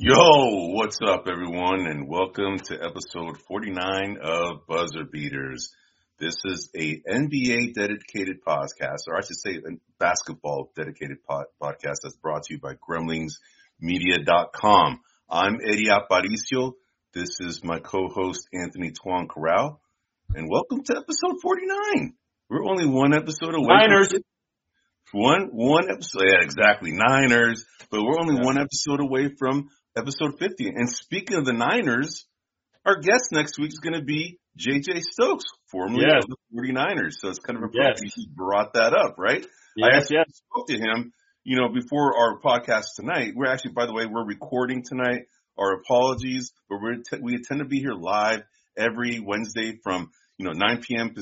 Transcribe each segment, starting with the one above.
Yo, what's up, everyone, and welcome to episode 49 of Buzzer Beaters. This is a NBA dedicated podcast, or I should say a basketball dedicated podcast that's brought to you by GremlingsMedia.com. I'm Eddie Aparicio. This is my co-host, Anthony Tuan Corral, and welcome to episode 49. We're only one episode away. Niners. One episode. Yeah, exactly. Niners. But we're only one episode away from episode 50. And speaking of the Niners, our guest next week is going to be J.J. Stokes, formerly of the 49ers. So it's kind of appropriate you brought that up, right? I actually spoke to him, before our podcast tonight. We're actually, by the way, we're recording tonight. Our apologies, but we intend to be here live every Wednesday from, 9 p.m.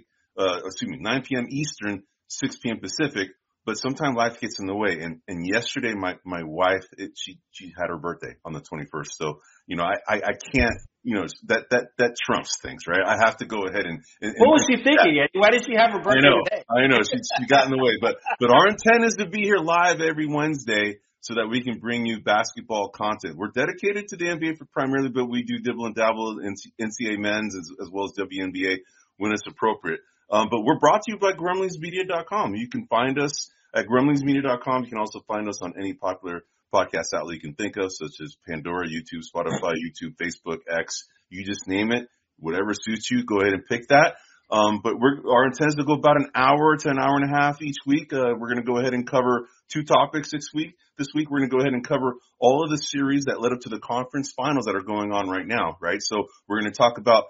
9 p.m. Eastern, 6 p.m. Pacific. But sometimes life gets in the way. And yesterday, my wife, she had her birthday on the 21st. So, I can't, that trumps things, right? I have to go ahead and what was she thinking? Why did she have her birthday today? I know. She got in the way. But our intent is to be here live every Wednesday so that we can bring you basketball content. We're dedicated to the NBA primarily, but we do dibble and dabble in NCAA men's as well as WNBA when it's appropriate. But we're brought to you by GremlingsMedia.com. You can find us at GremlingsMedia.com. You can also find us on any popular podcast outlet you can think of, such as Pandora, YouTube, Spotify, Facebook, X. You just name it. Whatever suits you, go ahead and pick that. But our intent is to go about an hour to an hour and a half each week. We're going to go ahead and cover 2 topics this week. This week, we're going to go ahead and cover all of the series that led up to the conference finals that are going on right now, right? So we're going to talk about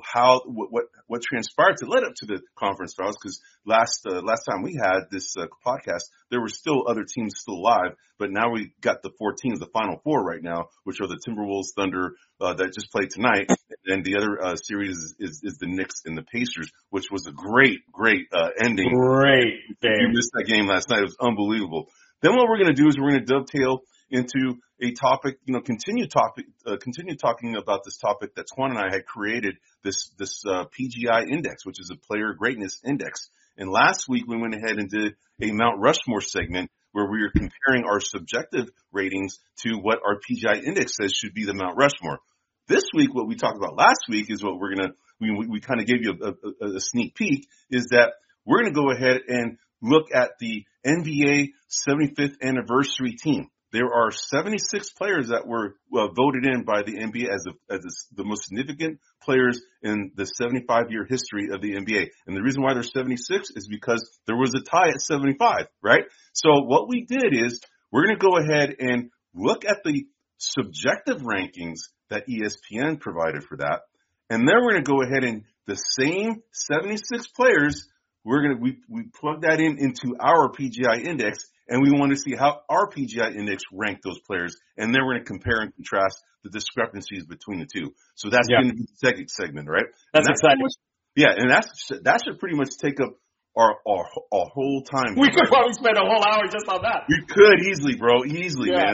what transpired to lead up to the conference finals, because last time we had this podcast, there were still other teams still alive, but now we got the 4 teams, the final 4 right now, which are the Timberwolves, Thunder that just played tonight, and the other series is the Knicks and the Pacers, which was a great ending. Great game. You missed that game last night; it was unbelievable. Then what we're going to do is we're going to dovetail into a topic, continue talking about this topic that Twan and I had created, this PGI index, which is a player greatness index. And last week we went ahead and did a Mount Rushmore segment where we were comparing our subjective ratings to what our PGI index says should be the Mount Rushmore. This week, what we talked about last week is what we kind of gave you a sneak peek, is that we're going to go ahead and look at the NBA 75th anniversary team. There are 76 players that were voted in by the NBA as the most significant players in the 75-year history of the NBA. And the reason why there's 76 is because there was a tie at 75, right? So what we did is we're going to go ahead and look at the subjective rankings that ESPN provided for that. And then we're going to go ahead and the same 76 players, we plug that into our PGI index, and we want to see how our PGI index ranked those players, and then we're going to compare and contrast the discrepancies between the two. So that's going to be the second segment, right? That's exciting. And that should pretty much take up our whole time. We could probably spend a whole hour just on that. We could easily, bro, man.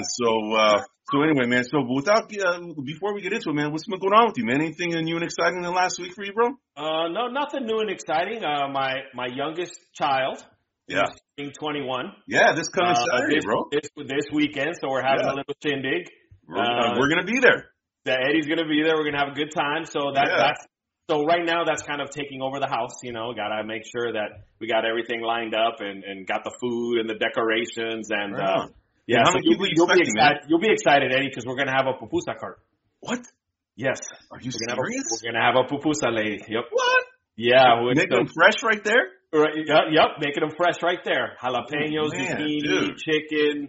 So anyway, man. So before we get into it, man, what's been going on with you, man? Anything new and exciting in the last week for you, bro? No, nothing new and exciting. My youngest child. Yeah. Being 21. Yeah, this coming Saturday, bro. This weekend, so we're having a little shindig. We're going to be there. Eddie's going to be there. We're going to have a good time. So so right now that's kind of taking over the house, Got to make sure that we got everything lined up and got the food and the decorations and so you'll be excited, Eddie, because we're going to have a pupusa cart. What? Yes. Are you serious? We're going to have a pupusa lady. Yep. What? Yeah. Make them fresh right there? Yep, making them fresh right there. Jalapenos, zucchini, chicken,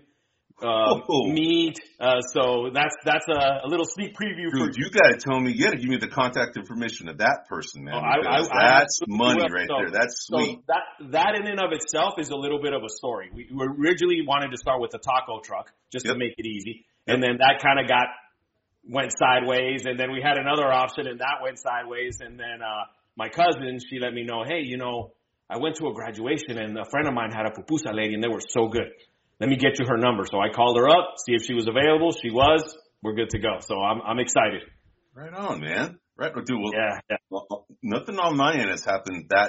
meat. So that's a little sneak preview. Dude, you got to tell me. You got to give me the contact information of that person, man. That's money right there. That's sweet. So that in and of itself is a little bit of a story. We originally wanted to start with the taco truck just to make it easy, and then that kind of went sideways, and then we had another option, and that went sideways, and then my cousin, she let me know, hey, I went to a graduation and a friend of mine had a pupusa lady and they were so good. Let me get you her number. So I called her up, see if she was available. She was. We're good to go. So I'm excited. Right on, man. Right, dude. Well, yeah. Well, nothing on my end has happened that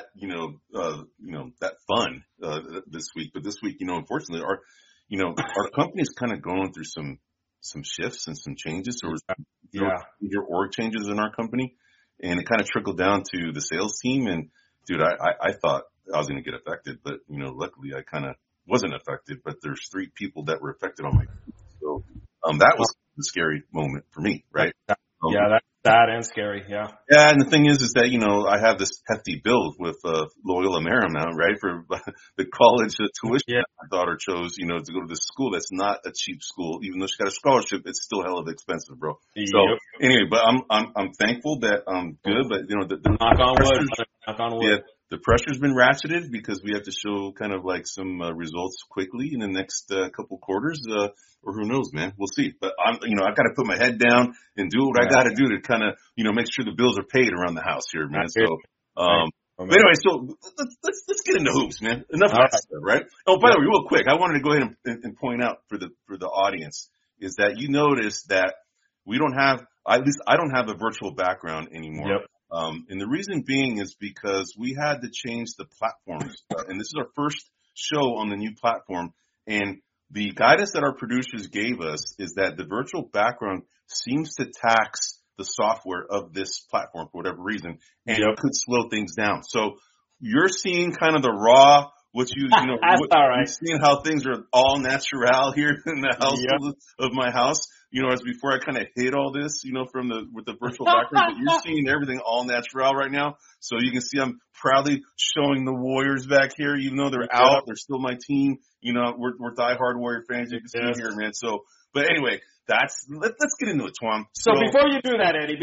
that fun this week. But this week, unfortunately, our company's kind of going through some shifts and some changes. There was Yeah. major org changes in our company, and it kind of trickled down to the sales team. And dude, I thought I was going to get affected, but luckily I kind of wasn't affected. But there's 3 people that were affected on my team. So that was a scary moment for me, right? Yeah, that's sad and scary. Yeah. Yeah, and the thing is that I have this hefty bill with Loyola Marymount, right, for the college tuition that my daughter chose, to go to this school that's not a cheap school. Even though she got a scholarship, it's still hell of expensive, bro. So anyway, but I'm thankful that I'm good, but the knock on wood. Knock on wood. Yeah, the pressure's been ratcheted because we have to show kind of like some results quickly in the next couple quarters, or who knows, man. We'll see. But I've got to put my head down and do what I got to do to kind of make sure the bills are paid around the house here, man. So, but anyway, so let's get into hoops, man. Enough of that stuff, right? Oh, by the way, real quick, I wanted to go ahead and point out for the audience is that you notice that we don't have, at least I don't have a virtual background anymore. Yep. And the reason being is because we had to change the platforms, and this is our first show on the new platform. And the guidance that our producers gave us is that the virtual background seems to tax the software of this platform for whatever reason, and it could slow things down. So you're seeing kind of the raw, That's all right. You're seeing how things are all natural here in the house of my house. As before I kind of hid all this, with the virtual background, but you're seeing everything all natural right now. So you can see I'm proudly showing the Warriors back here, even though they're out, they're still my team. We're diehard Warrior fans. You can see here, man. So, but anyway, let's get into it, Twan. So before you do that, Eddie,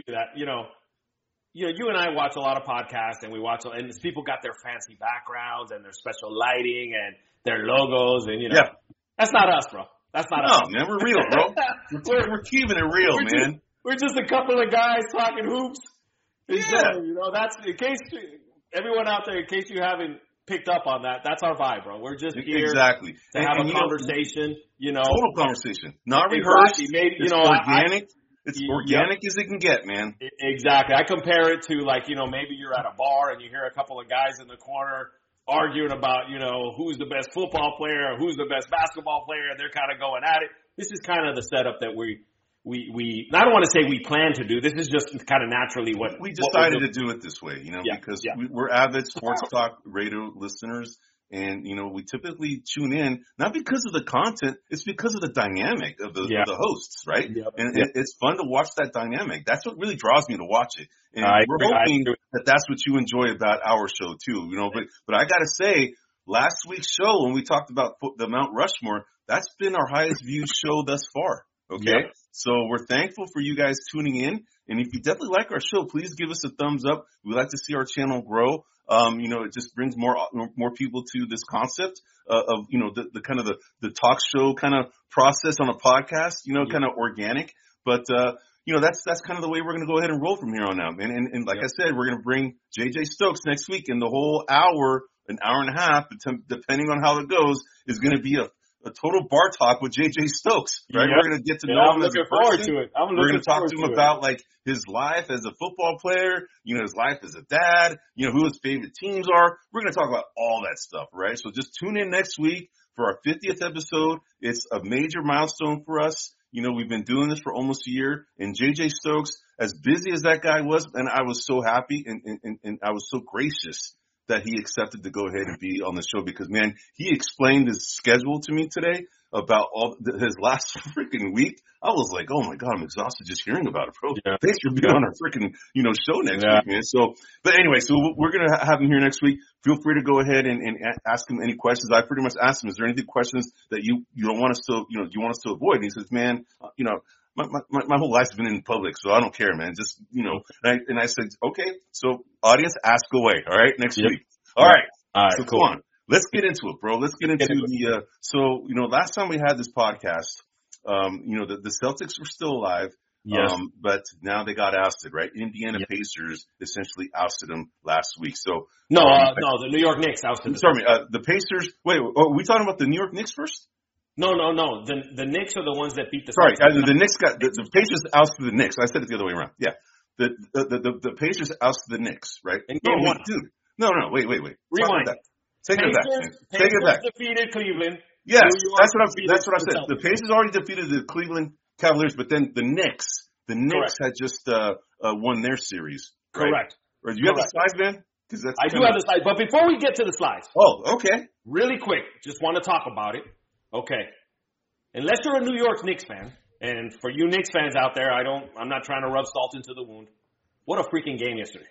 you and I watch a lot of podcasts, and and people got their fancy backgrounds and their special lighting and their logos, and that's not us, bro. That's not us. No, man, we're real, bro. we're keeping it real, man. We're just a couple of guys talking hoops. Yeah. That's in case everyone out there, in case you haven't picked up on that, that's our vibe, bro. We're just here to have a conversation. Total conversation, not rehearsed. Maybe it's organic. It's organic as it can get, man. Exactly. I compare it to maybe you're at a bar and you hear a couple of guys in the corner arguing about, who's the best football player, who's the best basketball player. They're kind of going at it. This is kind of the setup that we I don't want to say we plan to do. This is just kind of naturally what we decided to do it this way, because we're avid sports talk radio listeners. And, we typically tune in, not because of the content, it's because of the dynamic of the hosts, right? Yep. And it's fun to watch that dynamic. That's what really draws me to watch it. And we're hoping that that's what you enjoy about our show too, but I gotta say, last week's show, when we talked about the Mount Rushmore, that's been our highest viewed show thus far. Okay. Yep. So we're thankful for you guys tuning in. And if you definitely like our show, please give us a thumbs up. We like to see our channel grow. It just brings more people to this concept of the kind of the talk show kind of process on a podcast, kind of organic. But, that's kind of the way we're going to go ahead and roll from here on out, man. And like I said, we're going to bring JJ Stokes next week, and the whole hour, an hour and a half, depending on how it goes, is going to be a total bar talk with JJ Stokes, right? Yep. We're going to get to know him as a person. Forward to it. We're going to talk to him about like his life as a football player, his life as a dad, who his favorite teams are. We're going to talk about all that stuff, right? So just tune in next week for our 50th episode. It's a major milestone for us. We've been doing this for almost a year, and JJ Stokes, as busy as that guy was, and I was so happy and I was so gracious that he accepted to go ahead and be on the show because, man, he explained his schedule to me today about his last freaking week. I was like, oh my God, I'm exhausted just hearing about it, bro. Yeah. Thanks for being on our freaking, show next week, man. So, but anyway, so we're going to have him here next week. Feel free to go ahead and ask him any questions. I pretty much asked him, is there anything questions that you don't want us to, you want us to avoid? And he says, man, my whole life's been in public, so I don't care, man. Just, and I said, okay, so audience, ask away. All right. Next week. All right. So cool. Come on. Let's get into it, bro. Let's get into last time we had this podcast, the Celtics were still alive. Yes. But now they got ousted, right? Indiana Pacers essentially ousted them last week. So the New York Knicks ousted them. Sorry, the Pacers. Wait, are we talking about the New York Knicks first? No. The Knicks are the ones that beat the. Sorry, the Knicks the Pacers ousted the Knicks. I said it the other way around. Yeah, the Pacers ousted the Knicks, right? Dude. No. Wait. Rewind. Take it back. Pacers defeated Cleveland. Yes, New York that's what defeated I said. The Pacers already defeated the Cleveland Cavaliers, but then the Knicks had just won their series. Right? Correct. Or do you have the slides, man? I do have the slides, but before we get to the slides, okay, really quick, just want to talk about it. Okay, unless you're a New York Knicks fan, and for you Knicks fans out there, I'm not trying to rub salt into the wound. What a freaking game yesterday!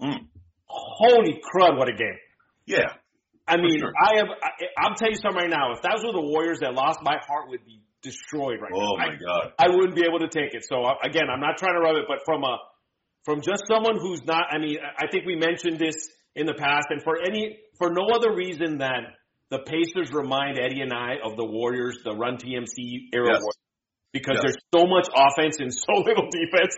Holy crud, what a game! Yeah. I mean, sure. I'll tell you something right now. If that was the Warriors that lost, my heart would be destroyed right now. Oh my God. I wouldn't be able to take it. So again, I'm not trying to rub it, but from just someone who's not, I mean, I think we mentioned this in the past, and for no other reason than the Pacers remind Eddie and I of the Warriors, the Run TMC era Warriors. Because there's so much offense and so little defense,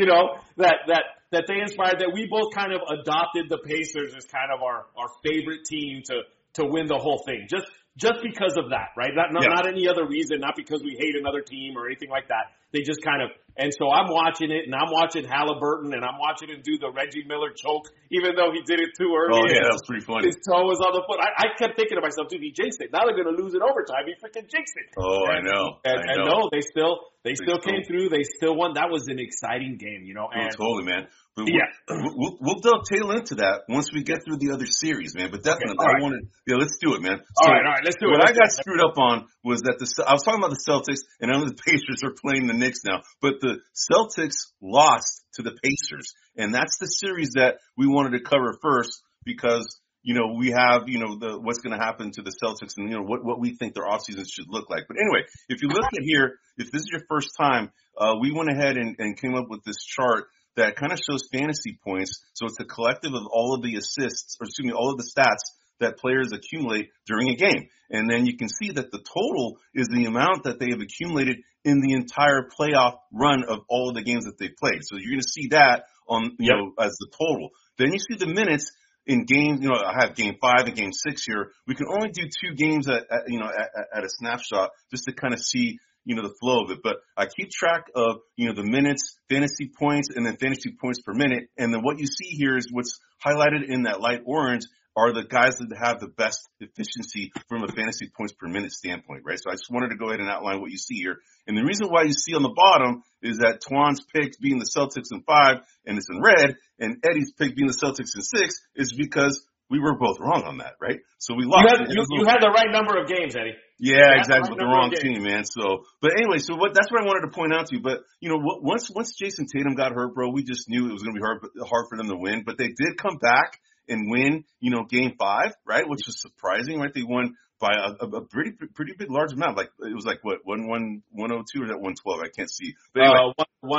that they inspired, that we both kind of adopted the Pacers as kind of our favorite team to win the whole thing. Just because of that, right? Not any other reason, not because we hate another team or anything like that. They just kind of, and so I'm watching it, and I'm watching Halliburton, and I'm watching him do the Reggie Miller choke, even though he did it too early. Oh, yeah, that was pretty funny. His toe was on the foot. I kept thinking to myself, dude, he jinxed it. Now they're going to lose in overtime. He freaking jinxed it. Oh, I know. And no, they still came through. They still won. That was an exciting game, And totally, man. But we'll dovetail into that once we get through the other series, man. But definitely, let's do it, man. All right, let's do it. What I got screwed up on was that I was talking about the Celtics, and I know the Pacers are playing the Knicks now, but the Celtics lost to the Pacers, and that's the series that we wanted to cover first because we have what's going to happen to the Celtics and what we think their offseason should look like. But anyway, if you look at here, if this is your first time, we went ahead and came up with this chart that kind of shows fantasy points. So it's a collective of all of the all of the stats that players accumulate during a game. And then you can see that the total is the amount that they have accumulated in the entire playoff run of all of the games that they've played. So you're going to see that on, as the total. Then you see the minutes in games. I have game 5 and game 6 here. We can only do 2 games at a snapshot just to kind of see, the flow of it. But I keep track of, the minutes, fantasy points, and then fantasy points per minute. And then what you see here is what's highlighted in that light orange are the guys that have the best efficiency from a fantasy points per minute standpoint, right? So I just wanted to go ahead and outline what you see here. And the reason why you see on the bottom is that Twan's pick being the Celtics in 5, and it's in red, and Eddie's pick being the Celtics in 6 is because we were both wrong on that, right? So we lost. You had the right number of games, Eddie. Yeah, exactly. With the wrong team, man. So, but anyway, that's what I wanted to point out to you. But once Jason Tatum got hurt, bro, we just knew it was going to be hard for them to win. But they did come back and win, game 5, right? Which was surprising, right? They won by a pretty big large amount. Like it was like what 102 or that 112? I can't see. But anyway,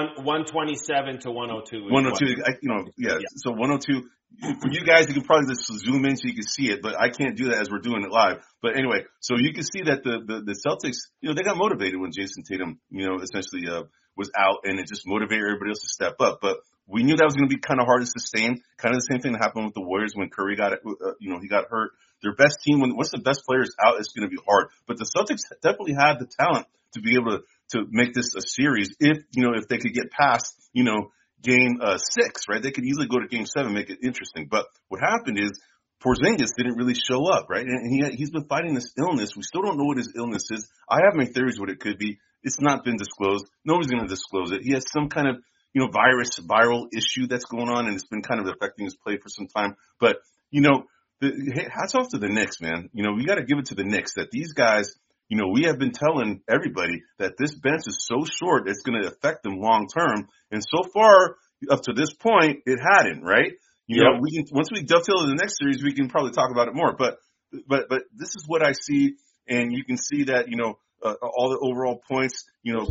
127 to 102. 102. So 102. For you guys, you can probably just zoom in so you can see it, but I can't do that as we're doing it live. But anyway, so you can see that the Celtics, they got motivated when Jason Tatum, essentially was out, and it just motivated everybody else to step up. But we knew that was going to be kind of hard to sustain. Kind of the same thing that happened with the Warriors when Curry got he got hurt. Their best team, once the best players out, it's going to be hard. But the Celtics definitely had the talent to be able to make this a series if they could get past, game 6, right? They could easily go to game 7, make it interesting. But what happened is Porzingis didn't really show up, right? And he's been fighting this illness. We still don't know what his illness is. I have my theories what it could be. It's not been disclosed. Nobody's going to disclose it. He has some kind of, viral issue that's going on, and it's been kind of affecting his play for some time. But, hats off to the Knicks, man. We got to give it to the Knicks that these guys, we have been telling everybody that this bench is so short, it's going to affect them long term. And so far, up to this point, it hadn't, right? We can, once we dovetail to the next series, we can probably talk about it more. But this is what I see, and you can see that, all the overall points,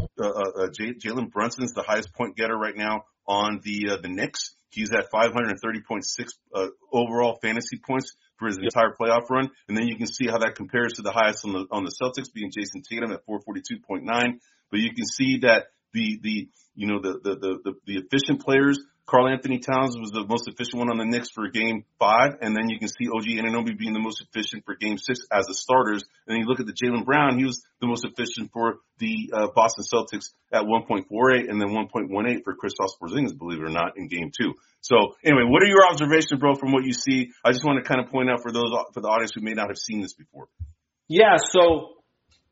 Jalen Brunson's the highest point getter right now on the Knicks. He's at 530.6 overall fantasy points for his entire playoff run. And then you can see how that compares to the highest on the Celtics, being Jason Tatum at 442.9. But you can see that the efficient players, Karl Anthony Towns was the most efficient one on the Knicks for game 5. And then you can see OG Anunoby being the most efficient for game 6 as the starters. And then you look at the Jaylen Brown, he was the most efficient for the Boston Celtics at 1.48 and then 1.18 for Kristaps Porzingis, believe it or not, in game 2. So anyway, what are your observations, bro, from what you see? I just want to kind of point out for the audience who may not have seen this before. Yeah. So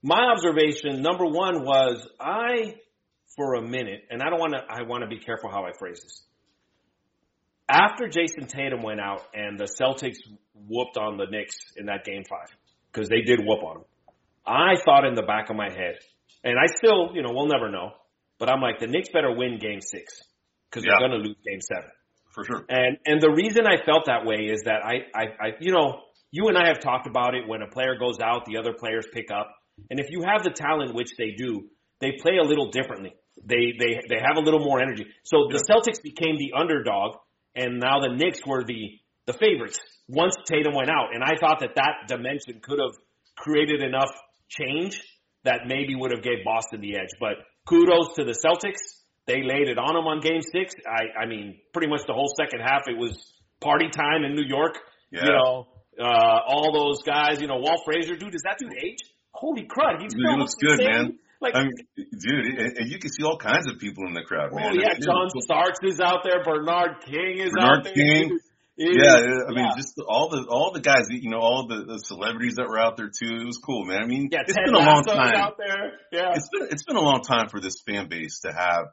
my observation, number one, was for a minute, and I want to be careful how I phrase this. After Jason Tatum went out and the Celtics whooped on the Knicks in that Game 5, because they did whoop on them, I thought in the back of my head, and I still, we'll never know, but I'm like, the Knicks better win Game 6, because they're going to lose Game 7. For sure. And the reason I felt that way is that you and I have talked about it. When a player goes out, the other players pick up. And if you have the talent, which they do, they play a little differently. They have a little more energy. So the Celtics became the underdog, and now the Knicks were the favorites once Tatum went out. And I thought that dimension could have created enough change that maybe would have gave Boston the edge. But kudos to the Celtics. They laid it on them on Game 6. I mean, pretty much the whole second half, it was party time in New York. Yeah. All those guys, Walt Frazier, dude, is that dude age? Holy crud. He looks good, man. Like, dude, and you can see all kinds of people in the crowd, man. Oh, yeah, John Starks is out there. Bernard King is out there. King. I mean, just all the guys, all the celebrities that were out there too. It was cool, man. I mean, it's been a long time. Out there. Yeah. It's been a long time for this fan base to have,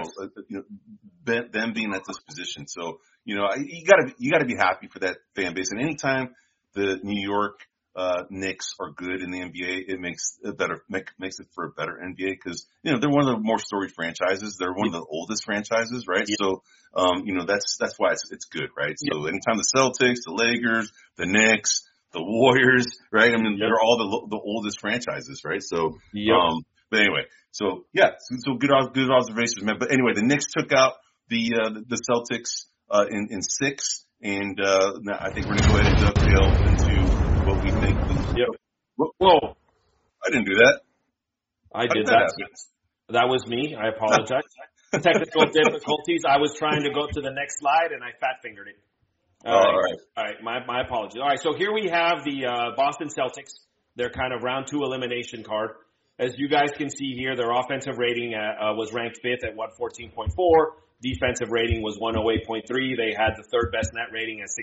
them being at this position. So, you gotta be happy for that fan base. And anytime the New York Knicks are good in the NBA, it makes it for a better NBA, because they're one of the more storied franchises. They're one of the oldest franchises, right? Yeah. So that's why it's good, right? So anytime the Celtics, the Lakers, the Knicks, the Warriors, right? I mean, they're all the oldest franchises, right? So but anyway, so good observations, man. But anyway, the Knicks took out the Celtics in 6, and I think we're gonna go ahead and dovetail into what we think. Whoa! I didn't do that. I did that. That was me. I apologize. Technical difficulties. I was trying to go to the next slide, and I fat fingered it. All right. My apologies. All right. So here we have the Boston Celtics. Their kind of round 2 elimination card. As you guys can see here, their offensive rating was ranked 5th at 114.4. Defensive rating was 108.3. They had the 3rd best net rating at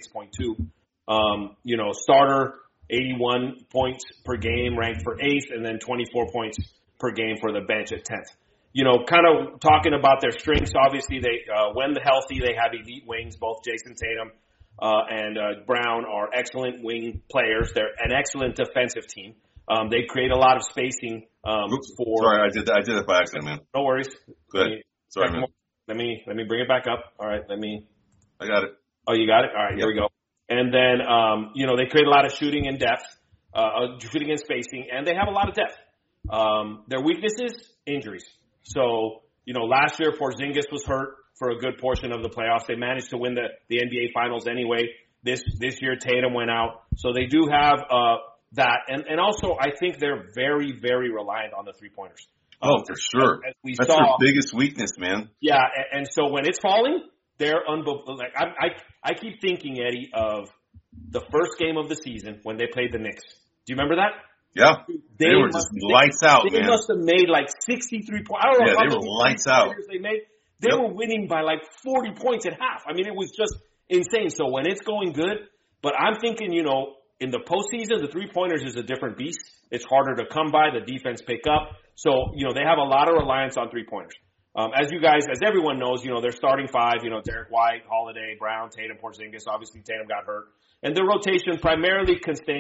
6.2. Starter 81 points per game, ranked for 8th, and then 24 points per game for the bench at 10th. Kind of talking about their strengths, obviously when healthy, they have elite wings. Both Jason Tatum and Brown are excellent wing players. They're an excellent defensive team. They create a lot of spacing. Sorry, I did that by accident, man. No worries. Go ahead. Sorry, man. Let me bring it back up. All right, I got it. Oh, you got it? All right, Here we go. And then, they create a lot of shooting and depth, shooting and spacing, and they have a lot of depth. Their weaknesses, injuries. So, last year Porzingis was hurt for a good portion of the playoffs. They managed to win the NBA Finals anyway. This year Tatum went out. So they do have that. And also I think they're very, very reliant on the three-pointers. Oh, for sure. That's their biggest weakness, man. Yeah, and so when it's falling, they're unbelievable. Like I keep thinking, Eddie, of the first game of the season when they played the Knicks. Do you remember that? Yeah. They were just lights out, man. They must have made like 63 points. I don't know how many lights out. They made. They were winning by like 40 points at half. I mean, it was just insane. So when it's going good, but I'm thinking, in the postseason, the three-pointers is a different beast. It's harder to come by. The defense pick up. So, they have a lot of reliance on three-pointers. As everyone knows, their starting 5, Derek White, Holiday, Brown, Tatum, Porzingis. Obviously, Tatum got hurt. And their rotation primarily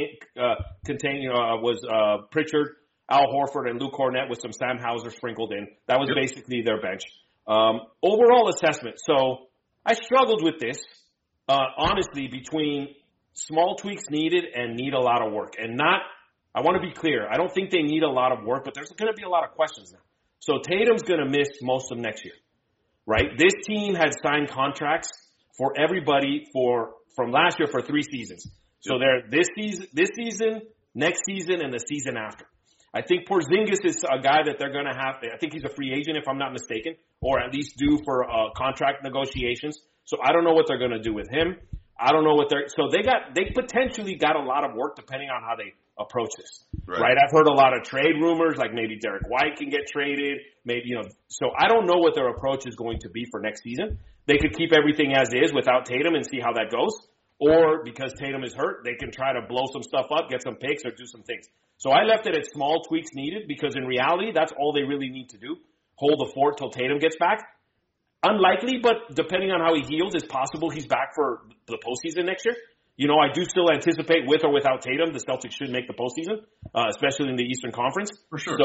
was Pritchard, Al Horford, and Luke Cornett with some Sam Hauser sprinkled in. That was basically their bench. Overall assessment. So I struggled with this, honestly, between small tweaks needed and need a lot of work. I want to be clear. I don't think they need a lot of work, but there's going to be a lot of questions now. So Tatum's going to miss most of next year, right? This team had signed contracts for everybody from last year for 3 seasons. So they're this season, next season, and the season after. I think Porzingis is a guy that they're going to have. I think he's a free agent, if I'm not mistaken, or at least due for contract negotiations. So I don't know what they're going to do with him. I don't know what they potentially got a lot of work depending on how they approach this. Right? I've heard a lot of trade rumors, like maybe Derek White can get traded. Maybe, so I don't know what their approach is going to be for next season. They could keep everything as is without Tatum and see how that goes. or because Tatum is hurt, they can try to blow some stuff up, get some picks, or do some things. So I left it at small tweaks needed because in reality, that's all they really need to do. Hold the fort till Tatum gets back. Unlikely, but depending on how he heals, it's possible he's back for the postseason next year. You know, I do still anticipate with or without Tatum, the Celtics should make the postseason, especially in the Eastern Conference. For sure.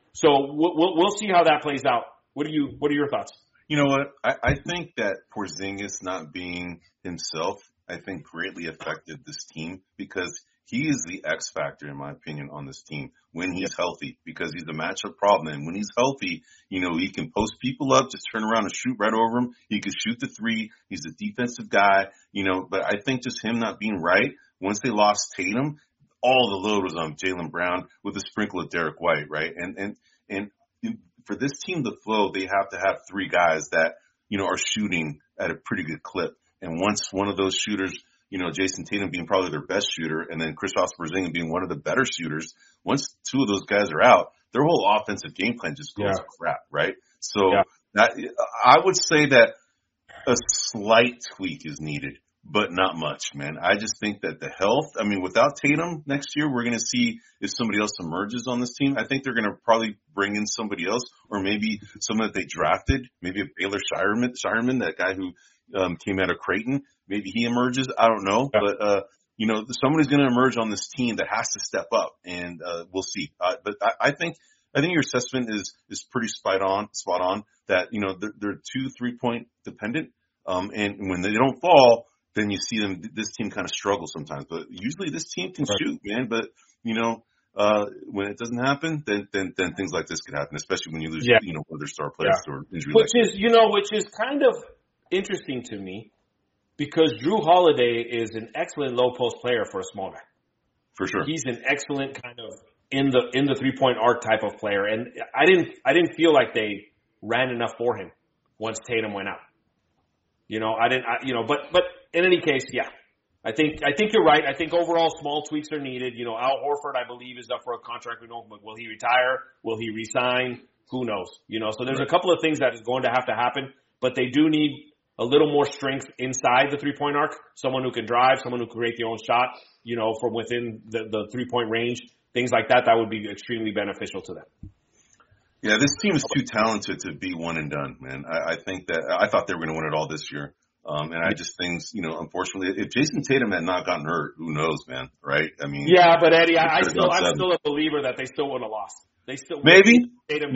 So we'll see how that plays out. What are your thoughts? You know what? I think that Porzingis not being himself, I think greatly affected this team because he is the X factor, in my opinion, on this team when he's healthy because he's a matchup problem. And when he's healthy, you know, he can post people up, just turn around and shoot right over them. He can shoot the three. He's a defensive guy, you know, but I think just him not being right, once they lost Tatum, all the load was on Jaylen Brown with a sprinkle of Derek White, right? And for this team to flow, they have to have three guys that, you know, are shooting at a pretty good clip. And once one of those shooters, you know, Jason Tatum being probably their best shooter, and then Kristaps Porzingis being one of the better shooters, once two of those guys are out, their whole offensive game plan just goes to crap, right? So that I would say that a slight tweak is needed, but not much, man. I just think that the health, I mean, without Tatum next year, we're going to see if somebody else emerges on this team. I think they're going to probably bring in somebody else, or maybe someone that they drafted, maybe a Baylor Shireman, that guy who came out of Creighton. Maybe he emerges. I don't know. Yeah. But, you know, somebody's going to emerge on this team that has to step up, and we'll see. But I think your assessment is pretty spot on that, you know, they're 2 3-point dependent. And when they don't fall, then you see this team kind of struggle sometimes. But usually this team can shoot, man. But, you know, when it doesn't happen, then things like this could happen, especially when you lose, you know, one of their star players or injury. Which is kind of interesting to me because Drew Holiday is an excellent low post player for a small guy. For sure. He's an excellent kind of in the 3-point arc type of player. And I didn't feel like they ran enough for him once Tatum went out. You know, but in any case, I think you're right. I think overall small tweaks are needed. You know, Al Horford, I believe, is up for a contract. We know, but will he retire? Will he resign? Who knows? You know, so there's a couple of things that is going to have to happen, but they do need a little more strength inside the 3-point arc. Someone who can drive, someone who can create their own shot, you know, from within the 3-point range, things like that would be extremely beneficial to them. Yeah, this team is too talented to be one and done, man. I think that I thought they were going to win it all this year. And I just think, you know, unfortunately, if Jason Tatum had not gotten hurt, who knows, man, right? I mean, yeah, but Eddie, I'm still a believer that they still would have lost. They still maybe, but it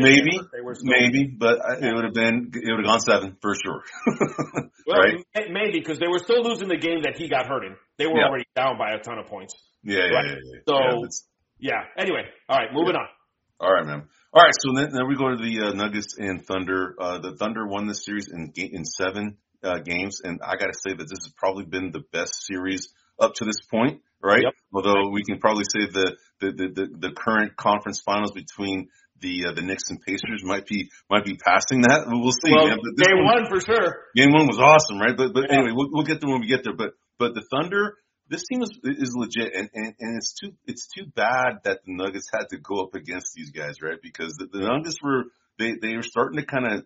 would have gone 7 for sure. Well, right? Maybe because they were still losing the game that he got hurt in. They were already down by a ton of points. Yeah. So anyway, all right, moving on. All right, man. All right, so then we go to the Nuggets and Thunder. The Thunder won this series in 7 games, and I got to say that this has probably been the best series up to this point, right? Yep. Although we can probably say the current conference finals between the Knicks and Pacers might be passing that. We'll see. Well, man. But game one for sure. Game 1 was awesome, right? But anyway, we'll get there when we get there. But the Thunder. This team is legit, and it's too bad that the Nuggets had to go up against these guys, right? Because the Nuggets they were starting to kind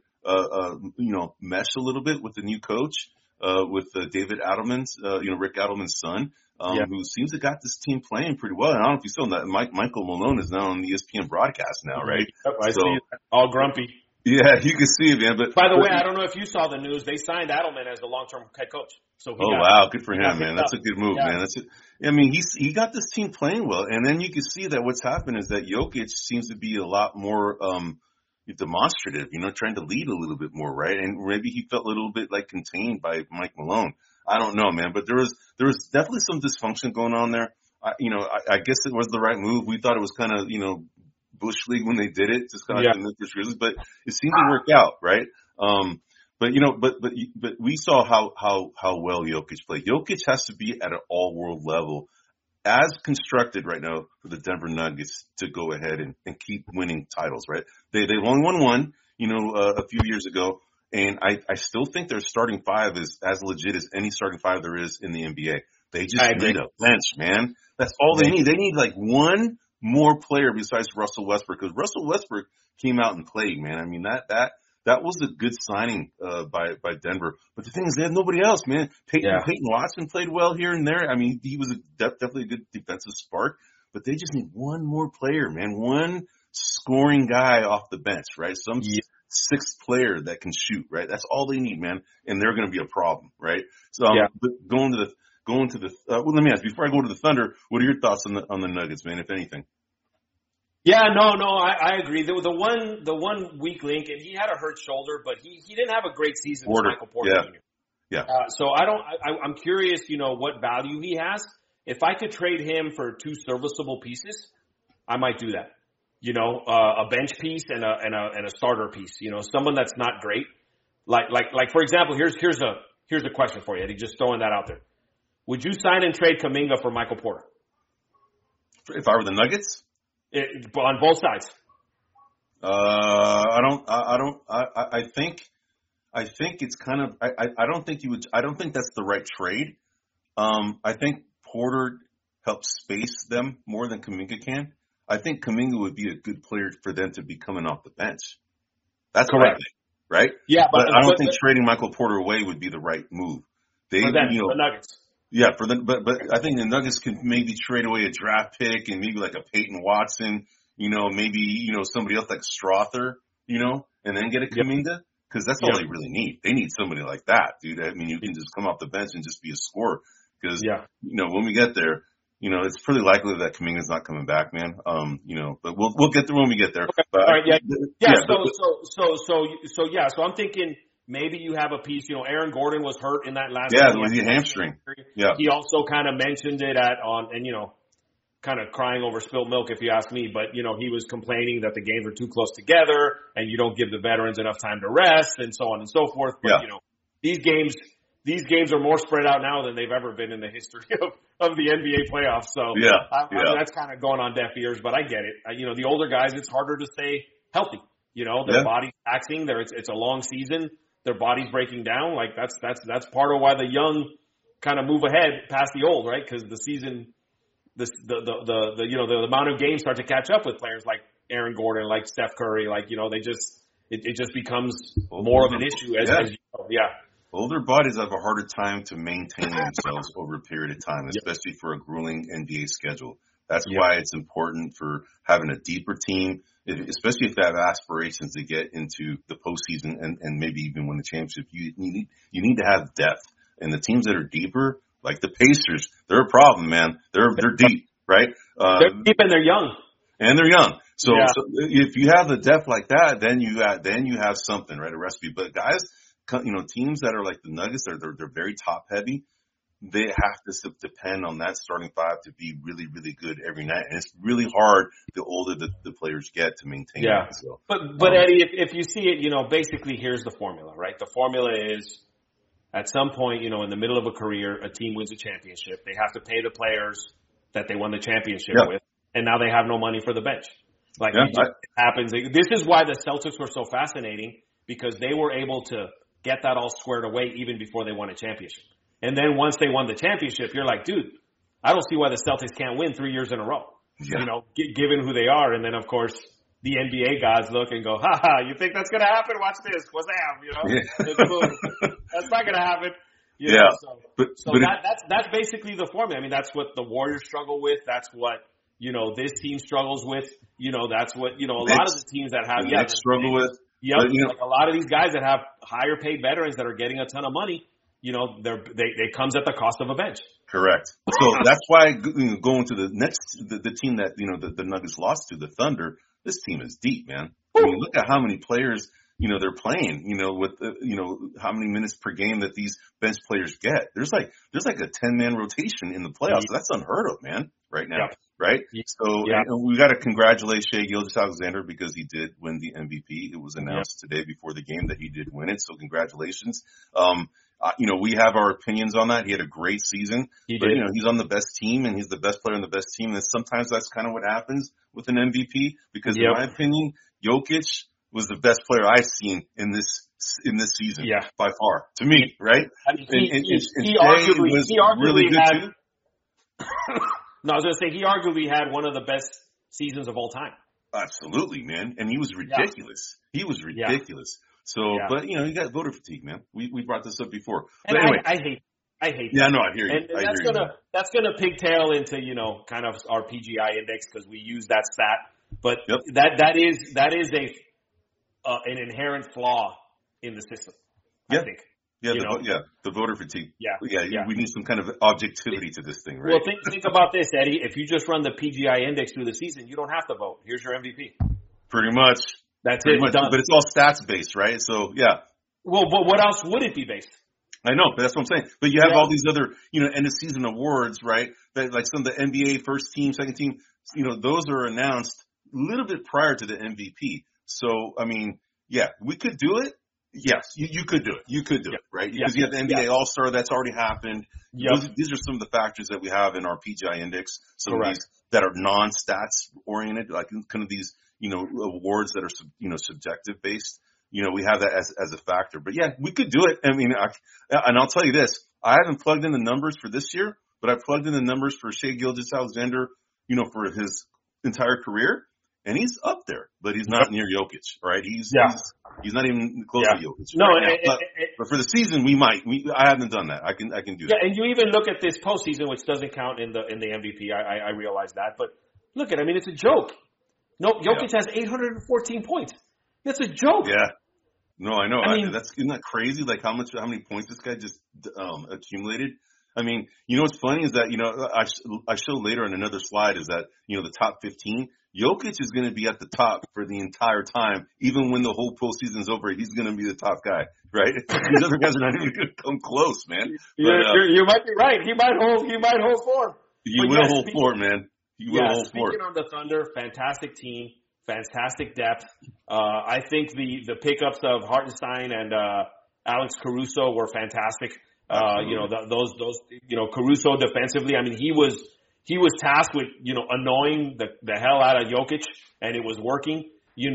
of mesh a little bit with the new coach, with David Adelman's Rick Adelman's son, who seems to got this team playing pretty well. And I don't know if you saw that Michael Malone is now on the ESPN broadcast now, right? Yep, I see it. All grumpy. Yeah, you can see it, man. But by the way, I don't know if you saw the news. They signed Adelman as the long-term head coach. So wow, good for him, man. That's a good move, man. I mean, he got this team playing well, and then you can see that what's happened is that Jokic seems to be a lot more demonstrative, you know, trying to lead a little bit more, right? And maybe he felt a little bit like contained by Mike Malone. I don't know, man, but there was definitely some dysfunction going on there. I guess it was the right move. We thought it was kind of, you know, Bush League when they did it, just kind of like the Memphis Grizzlies, but it seemed to work out, right? But we saw how well Jokic played. Jokic has to be at an all-world level as constructed right now for the Denver Nuggets to go ahead and keep winning titles, right? They've only won one, a few years ago, and I still think their starting 5 is as legit as any starting 5 there is in the NBA. They just need a bench, man. That's all they need. They need like one more player besides Russell Westbrook, because Russell Westbrook came out and played, man. I mean, that that was a good signing by Denver. But the thing is, they have nobody else, man. Peyton Watson played well here and there. I mean, he was definitely a good defensive spark. But they just need one more player, man. One scoring guy off the bench, right? Some sixth player that can shoot, right? That's all they need, man. And they're going to be a problem, right? So, but going to the well, let me ask, before I go to the Thunder, what are your thoughts on the Nuggets, man, if anything? Yeah, no, I agree. The one weak link, and he had a hurt shoulder, but he didn't have a great season with Michael Porter Jr. Yeah. So I'm curious, what value he has. If I could trade him for two serviceable pieces, I might do that. A bench piece and a starter piece. Someone that's not great. Like for example, here's a question for you, Eddie. Just throwing that out there. Would you sign and trade Kuminga for Michael Porter? If I were the Nuggets? On both sides. I think it's kind of. I don't think you would. I don't think that's the right trade. I think Porter helps space them more than Kuminga can. I think Kuminga would be a good player for them to be coming off the bench. That's correct, right? Yeah, but I don't think trading Michael Porter away would be the right move. For the Nuggets. Yeah, but I think the Nuggets can maybe trade away a draft pick and maybe like a Peyton Watson, maybe somebody else like Strother, and then get a Kuminga, because that's all they really need. They need somebody like that, dude. I mean, you can just come off the bench and just be a scorer. Because when we get there, it's pretty likely that Kuminga's not coming back, man. But we'll get there when we get there. Okay. But, all right, So I'm thinking maybe you have a piece. Aaron Gordon was hurt in that last. Yeah, with the hamstring. Yeah. He also kind of mentioned it kind of crying over spilled milk, if you ask me. But he was complaining that the games are too close together and you don't give the veterans enough time to rest and so on and so forth. But these games are more spread out now than they've ever been in the history of the NBA playoffs. So that's kind of going on deaf ears, but I get it. The older guys, it's harder to stay healthy. Their body's taxing. It's a long season. Their body's breaking down. Like that's part of why the young kind of move ahead past the old, right? Because the season, the amount of games start to catch up with players like Aaron Gordon, like Steph Curry, it just becomes more of an issue as you know. Yeah. Older bodies have a harder time to maintain themselves over a period of time, especially for a grueling NBA schedule. That's why it's important for having a deeper team, especially if they have aspirations to get into the postseason and maybe even win the championship. You need to have depth. And the teams that are deeper, like the Pacers, they're a problem, man. They're deep, right? They're deep and they're young. So if you have the depth like that, then you have something, right? A recipe. But guys, teams that are like the Nuggets, they're very top heavy. They have to depend on that starting five to be really, really good every night. And it's really hard the older the players get to maintain that. So, but Eddie, if you see it, basically here's the formula, right? The formula is at some point, in the middle of a career, a team wins a championship. They have to pay the players that they won the championship with. And now they have no money for the bench. It happens. This is why the Celtics were so fascinating, because they were able to get that all squared away even before they won a championship. And then once they won the championship, you're like, dude, I don't see why the Celtics can't win 3 years in a row, given who they are. And then, of course, the NBA guys look and go, you think that's going to happen? Watch this. That's not going to happen. That's basically the formula. I mean, that's what the Warriors struggle with. That's what, this team struggles with. That's what, a lot of the teams that have, struggle with. Yeah, like a lot of these guys that have higher paid veterans that are getting a ton of money, they comes at the cost of a bench. Correct. So that's why going to the next, the team that, the Nuggets lost to, the Thunder, this team is deep, man. I mean, look at how many players, they're playing, with, how many minutes per game that these bench players get. There's like a 10-man rotation in the playoffs. So that's unheard of, man, right now. Yep. Right? So we got to congratulate Shai Gilgeous-Alexander because he did win the MVP. It was announced today before the game that he did win it. So congratulations. We have our opinions on that. He had a great season. He's on the best team and he's the best player on the best team. And sometimes that's kind of what happens with an MVP because in my opinion, Jokic was the best player I've seen in this season by far to me, right? I mean, he arguably had, too. No, I was going to say he arguably had one of the best seasons of all time. Absolutely, man. And he was ridiculous. He was ridiculous. So, but you got voter fatigue, man. We brought this up before. And but anyway, I hate. Yeah, no, I hear you. And that's gonna pigtail into kind of our PGI index because we use that stat. But that is an inherent flaw in the system. I think. Yeah, the voter fatigue. Yeah. We need some kind of objectivity to this thing, right? Well, think about this, Eddie. If you just run the PGI index through the season, you don't have to vote. Here's your MVP. Pretty much. That's it. Done. But it's all stats based, right? So yeah. Well, but what else would it be based? I know, but that's what I'm saying. But you have all these other, end of season awards, right? That like some of the NBA first team, second team, those are announced a little bit prior to the MVP. So I mean, we could do it. Yes, you could do it. You could do it, right? Because you have the NBA All-Star that's already happened. These are some of the factors that we have in our PGI index. Some of these that are non-stats oriented, like kind of these, awards that are, subjective based. We have that as a factor. But we could do it. I mean, and I'll tell you this, I haven't plugged in the numbers for this year, but I plugged in the numbers for Shai Gilgeous-Alexander, for his entire career. And he's up there, but he's not near Jokic, right? He's not even close to Jokic. No, but for the season, I haven't done that. I can do that. Yeah, and you even look at this postseason, which doesn't count in the MVP. I realize that, but look at, it's a joke. No, Jokic has 814 points. That's a joke. Yeah. No, I know. Isn't that crazy? Like how many points this guy just accumulated? I mean, what's funny is that, I show later on another slide is that, the top 15, Jokic is going to be at the top for the entire time. Even when the whole postseason's over, he's going to be the top guy, right? These other guys are not even going to come close, man. You might be right. He might hold form. He will hold form, man. He will hold form. Speaking on the Thunder, fantastic team, fantastic depth. I think the pickups of Hartenstein and Alex Caruso were fantastic. Those Caruso defensively. I mean, he was tasked with, annoying the hell out of Jokic, and it was working, and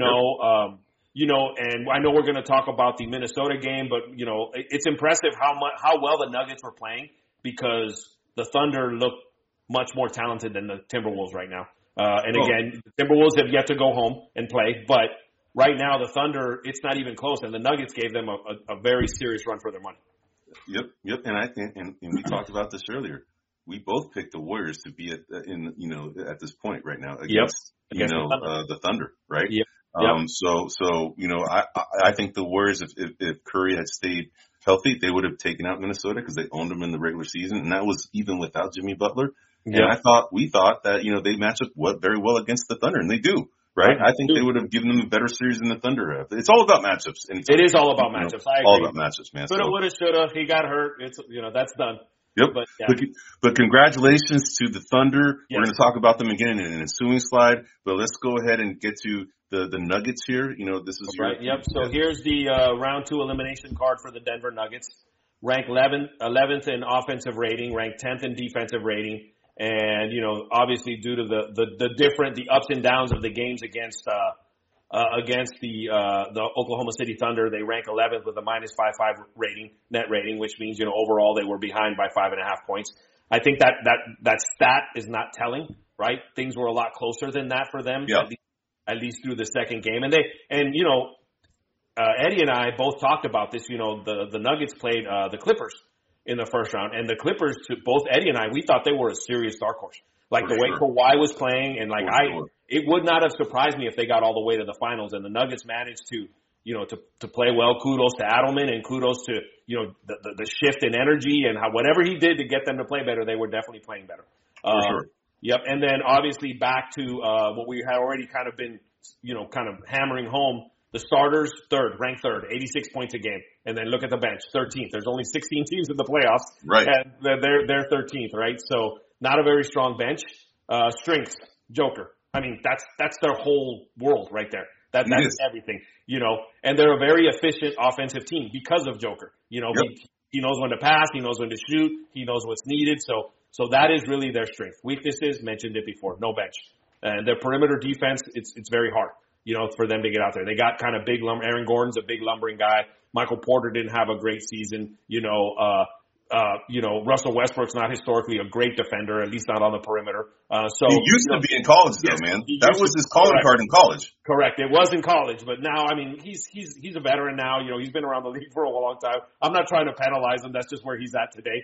I know we're going to talk about the Minnesota game, but, it's impressive how well the Nuggets were playing because the Thunder look much more talented than the Timberwolves right now. Again, the Timberwolves have yet to go home and play, but right now the Thunder, it's not even close, and the Nuggets gave them a very serious run for their money. Yep. And we talked about this earlier. We both picked the Warriors to be at this point right now against the Thunder, right? Yep. So I think the Warriors, if Curry had stayed healthy, they would have taken out Minnesota because they owned them in the regular season, and that was even without Jimmy Butler. Yep. And we thought that they match up very well against the Thunder, and they do. Right? I think they would have given them a better series than the Thunder have. It's all about matchups. It is all about matchups. I agree. All about matchups, man. Coulda, woulda, shoulda. He got hurt. It's that's done. Yep. But congratulations to the Thunder. Yes. We're going to talk about them again in an ensuing slide. But let's go ahead and get to the Nuggets here. This is right. Yep. So here's the round 2 elimination card for the Denver Nuggets. Ranked 11th in offensive rating, ranked 10th in defensive rating. And, obviously due to the ups and downs of the games against the Oklahoma City Thunder, they rank 11th with a -5.5 rating, net rating, which means, overall they were behind by 5.5 points. I think that stat is not telling, right? Things were a lot closer than that for them, at least through the second game. Eddie and I both talked about this, the Nuggets played the Clippers in the first round. And the Clippers, to both Eddie and I, we thought they were a serious dark horse. Like the way Kawhi was playing, and it would not have surprised me if they got all the way to the finals. And the Nuggets managed to play well. Kudos to Adelman, and kudos to the shift in energy and whatever he did to get them to play better. They were definitely playing better. Yep. And then obviously back to what we had already kind of been kind of hammering home. The starters, ranked third, 86 points a game. And then look at the bench, 13th. There's only 16 teams in the playoffs. Right. And they're 13th, right? So not a very strong bench. Strengths, Joker. I mean, that's their whole world right there. That's everything, And they're a very efficient offensive team because of Joker. He knows when to pass. He knows when to shoot. He knows what's needed. So that is really their strength. Weaknesses, mentioned it before, no bench. And their perimeter defense, it's very hard. For them to get out there. They got kind of big Aaron Gordon's a big lumbering guy. Michael Porter didn't have a great season. Russell Westbrook's not historically a great defender, at least not on the perimeter. So he used to be in college, though, man. That was his calling card in college. Correct. It was in college, but now, I mean, he's a veteran now. He's been around the league for a long time. I'm not trying to penalize him. That's just where he's at today.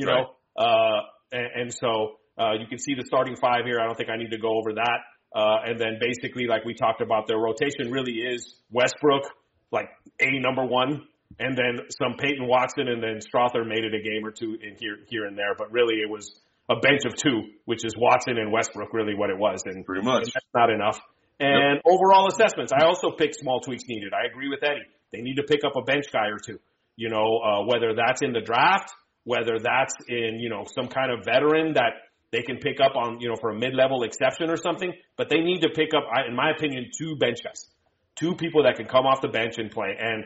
And so you can see the starting five here. I don't think I need to go over that. And then basically, like we talked about, their rotation really is Westbrook, like number one. And then some Peyton Watson, and then Strother made it a game or two in here and there. But really, it was a bench of two, which is Watson and Westbrook, really what it was. And pretty much. And that's not enough. And overall assessments, I also picked small tweaks needed. I agree with Eddie. They need to pick up a bench guy or two. Whether that's in the draft, whether that's in, some kind of veteran that they can pick up on, for a mid-level exception or something. But they need to pick up, in my opinion, two bench guys. Two people that can come off the bench and play. And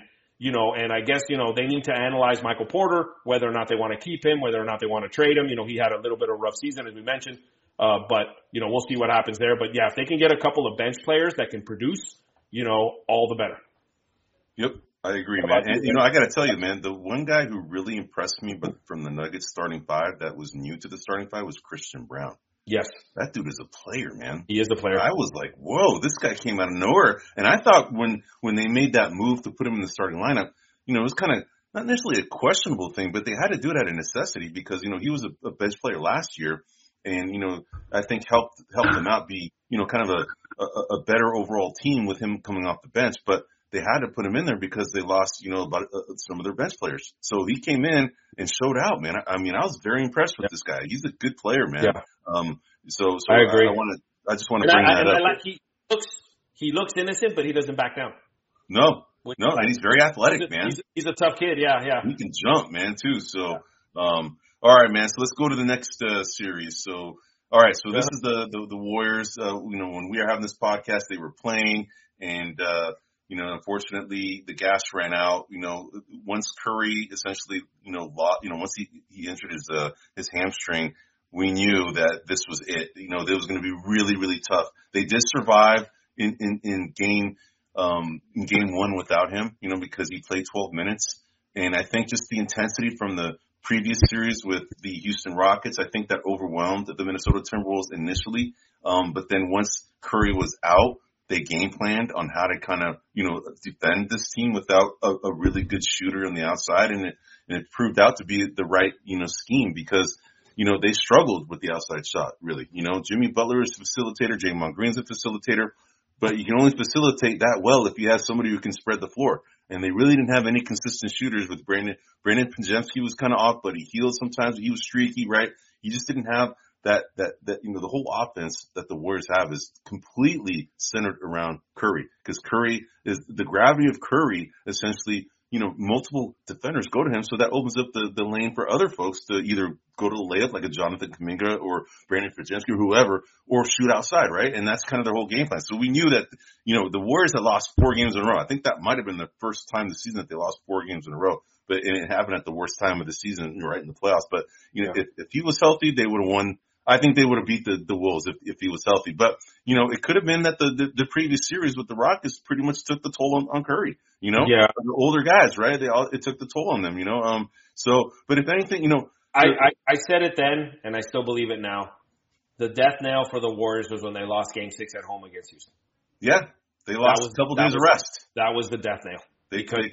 I guess, they need to analyze Michael Porter, whether or not they want to keep him, whether or not they want to trade him. He had a little bit of a rough season, as we mentioned. But we'll see what happens there. But yeah, if they can get a couple of bench players that can produce, all the better. Yep. I agree, man. And, I got to tell you, man, the one guy who really impressed me, but from the Nuggets starting five that was new to the starting five was Christian Braun. Yes. That dude is a player, man. He is a player. I was like, whoa, this guy came out of nowhere. And I thought when they made that move to put him in the starting lineup, it was kind of not necessarily a questionable thing, but they had to do it out of necessity because, he was a bench player last year and, I think helped them out be, kind of a better overall team with him coming off the bench. But they had to put him in there because they lost, about some of their bench players. So he came in and showed out, man. I was very impressed with this guy. He's a good player, man. Yeah. So I agree. I just want to bring that up. He looks innocent, but he doesn't back down. No, and he's very athletic, man. He's a tough kid. Yeah. He can jump, man, too. So, all right, man. So let's go to the next series. So, all right. So this is the Warriors. When we were having this podcast, they were playing, and unfortunately, the gas ran out. Once Curry essentially, once he injured his hamstring, we knew that this was it. It was going to be really, really tough. They did survive in game one without him, because he played 12 minutes. And I think just the intensity from the previous series with the Houston Rockets, I think that overwhelmed the Minnesota Timberwolves initially. But then once Curry was out, they game planned on how to kind of, defend this team without a really good shooter on the outside. And it proved out to be the right, scheme because, they struggled with the outside shot, really. Jimmy Butler is a facilitator. Draymond Green's a facilitator. But you can only facilitate that well if you have somebody who can spread the floor. And they really didn't have any consistent shooters with Brandon. Brandon Podziemski was kind of off, but he healed sometimes. He was streaky, right? You just didn't have that, the whole offense that the Warriors have is completely centered around Curry. Because Curry is the gravity of Curry essentially, multiple defenders go to him. So that opens up the lane for other folks to either go to the layup like a Jonathan Kuminga or Brandon Podziemski or whoever, or shoot outside, right? And that's kind of their whole game plan. So we knew that, the Warriors had lost 4 games in a row. I think that might have been the first time this season that they lost 4 games in a row. But it happened at the worst time of the season, right in the playoffs. But, if he was healthy, they would have won. I think they would have beat the Wolves if he was healthy. But, it could have been that the previous series with the Rockets pretty much took the toll on Curry, Yeah. The older guys, right? It took the toll on them, but if anything, I said it then, and I still believe it now. The death nail for the Warriors was when they lost Game 6 at home against Houston. Yeah. They lost a couple days of rest. That was the death nail. They could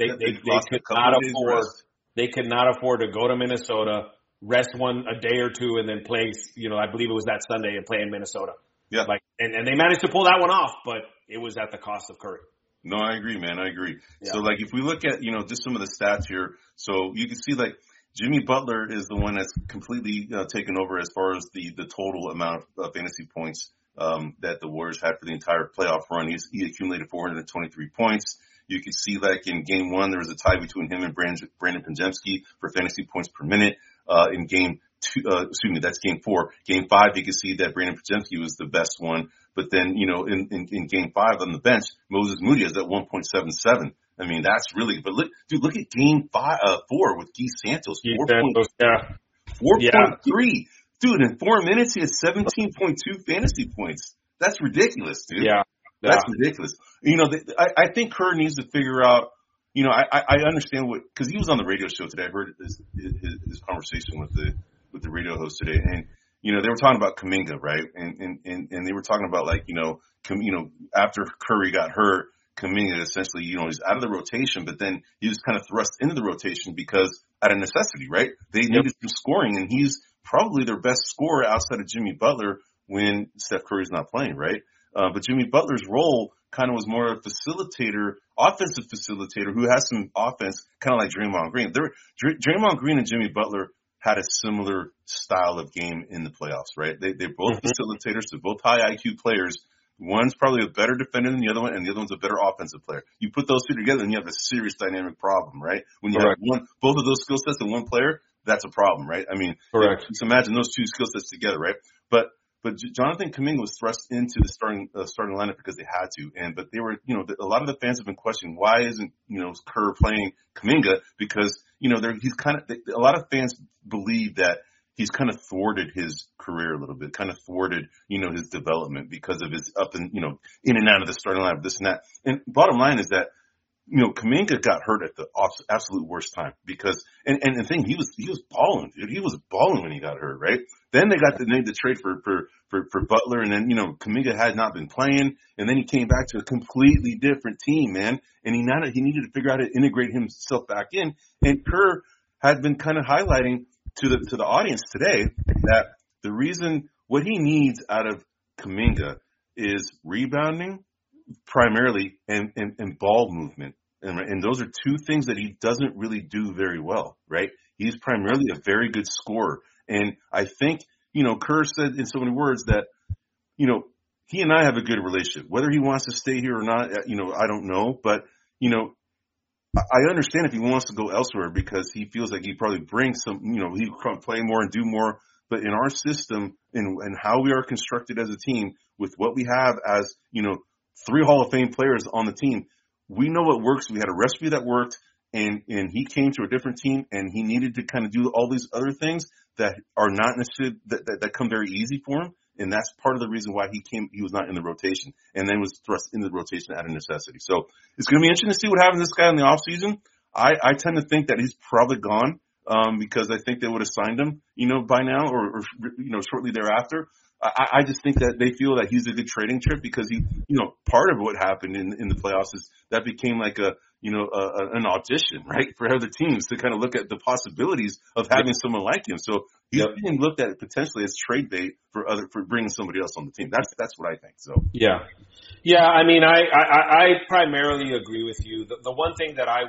not afford to go to Minnesota, rest a day or two, and then play, I believe it was that Sunday, and play in Minnesota. Yeah. And they managed to pull that one off, but it was at the cost of Curry. No, I agree, man. I agree. Yeah. So, if we look at, just some of the stats here, so you can see, Jimmy Butler is the one that's completely taken over as far as the total amount of fantasy points that the Warriors had for the entire playoff run. He accumulated 423 points. You can see in game 1, there was a tie between him and Brandon Podziemski for fantasy points per minute. In game 2, that's game 4. Game 5, you can see that Brandon Podziemski was the best one. But then, in game 5 on the bench, Moses Moody is at 1.77. I mean, that's really, but look at game 4 with Guy Santos. 4.3. Dude, in 4 minutes, he had 17.2 fantasy points. That's ridiculous, dude. Yeah. That's ridiculous. I think Kerr needs to figure out, you know, I understand because he was on the radio show today. I heard his conversation with the radio host today, and you know, they were talking about Kuminga, right? And they were talking about like, you know, after Curry got hurt, Kuminga essentially, you know, he's out of the rotation, but then he was kind of thrust into the rotation because out of necessity, right? They needed some scoring, and he's probably their best scorer outside of Jimmy Butler when Steph Curry's not playing, right? But Jimmy Butler's role kind of was more a facilitator, offensive facilitator who has some offense, kind of like Draymond Green. Draymond Green and Jimmy Butler had a similar style of game in the playoffs, right? They're both facilitators, they're both high IQ players. One's probably a better defender than the other one, and the other one's a better offensive player. You put those two together, and you have a serious dynamic problem, right? When you have both of those skill sets in one player, that's a problem, right? I mean, just imagine those two skill sets together, right? But Jonathan Kuminga was thrust into the starting lineup because they had to, but they were, you know, a lot of the fans have been questioning why isn't, you know, Kerr playing Kuminga, because, you know, he's kind of, a lot of fans believe that he's kind of thwarted his career a little bit, kind of thwarted, you know, his development because of his up and, you know, in and out of the starting lineup, this and that. And bottom line is that, you know, Kuminga got hurt at the absolute worst time because, and the thing, he was balling, dude. He was balling when he got hurt, right? Then they made the trade for Butler, and then, you know, Kuminga had not been playing, and then he came back to a completely different team, man. And he needed to figure out how to integrate himself back in. And Kerr had been kind of highlighting to the audience today that the reason what he needs out of Kuminga is rebounding primarily and ball movement. And those are two things that he doesn't really do very well, right? He's primarily a very good scorer. And I think, you know, Kerr said in so many words that, you know, he and I have a good relationship. Whether he wants to stay here or not, you know, I don't know. But, you know, I understand if he wants to go elsewhere because he feels like he probably brings some, you know, he can play more and do more. But in our system and how we are constructed as a team with what we have as, you know, 3 Hall of Fame players on the team, we know what works. We had a recipe that worked, and he came to a different team, and he needed to kind of do all these other things that are not necessarily that come very easy for him. And that's part of the reason why he was not in the rotation and then was thrust into the rotation out of necessity. So it's going to be interesting to see what happens to this guy in the off season. I tend to think that he's probably gone, because I think they would have signed him, you know, by now or you know, shortly thereafter. I just think that they feel that he's a good trading chip because he, you know, part of what happened in the playoffs is that became like an audition, right, for other teams to kind of look at the possibilities of having someone like him. So he's being looked at potentially as trade bait for bringing somebody else on the team. That's what I think. So yeah. I mean, I primarily agree with you. The one thing that I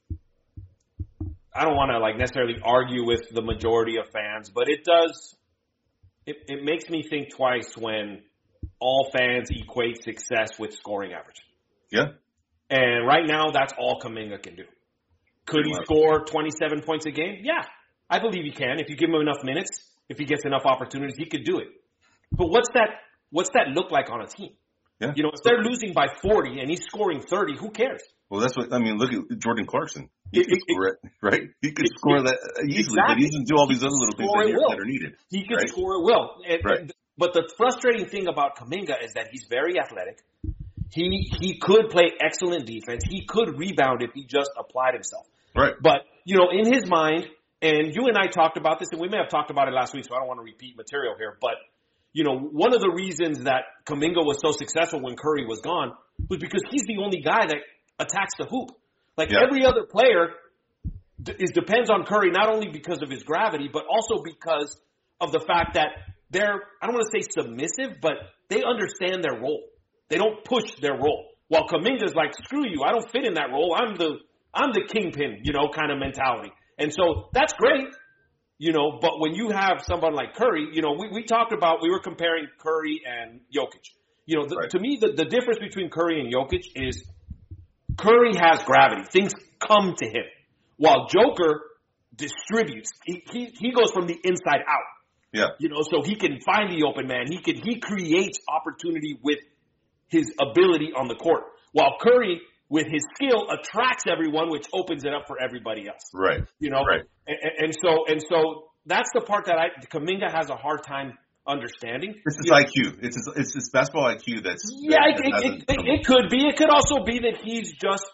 don't want to like necessarily argue with the majority of fans, but it does. It makes me think twice when all fans equate success with scoring average. Yeah. And right now, that's all Kuminga can do. Could he score 27 points a game? Yeah, I believe he can. If you give him enough minutes, if he gets enough opportunities, he could do it. But what's that look like on a team? Yeah. You know, if they're losing by 40 and he's scoring 30, who cares? Well, that's what I mean. Look at Jordan Clarkson. He could score it, right? He could score that easily, but he doesn't do all these other little things that are needed. He could score at will. But the frustrating thing about Kuminga is that he's very athletic. He could play excellent defense. He could rebound if he just applied himself. Right. But, you know, in his mind, and you and I talked about this, and we may have talked about it last week, so I don't want to repeat material here, but, you know, one of the reasons that Kuminga was so successful when Curry was gone was because he's the only guy that attacks the hoop. Like every other player depends on Curry not only because of his gravity, but also because of the fact that they're, I don't want to say submissive, but they understand their role. They don't push their role. While Kuminga's like, screw you, I don't fit in that role. I'm the kingpin, you know, kind of mentality. And so that's great, you know, but when you have someone like Curry, you know, we were comparing Curry and Jokic. You know, to me, the difference between Curry and Jokic is Curry has gravity. Things come to him. While Joker distributes. He goes from the inside out. Yeah. You know, so he can find the open man. He creates opportunity with his ability on the court. While Curry, with his skill, attracts everyone, which opens it up for everybody else. Right. You know? Right. And so that's the part that Kuminga has a hard time understanding. It's his IQ. It's his basketball IQ that's... Yeah, it could be. It could also be that he's just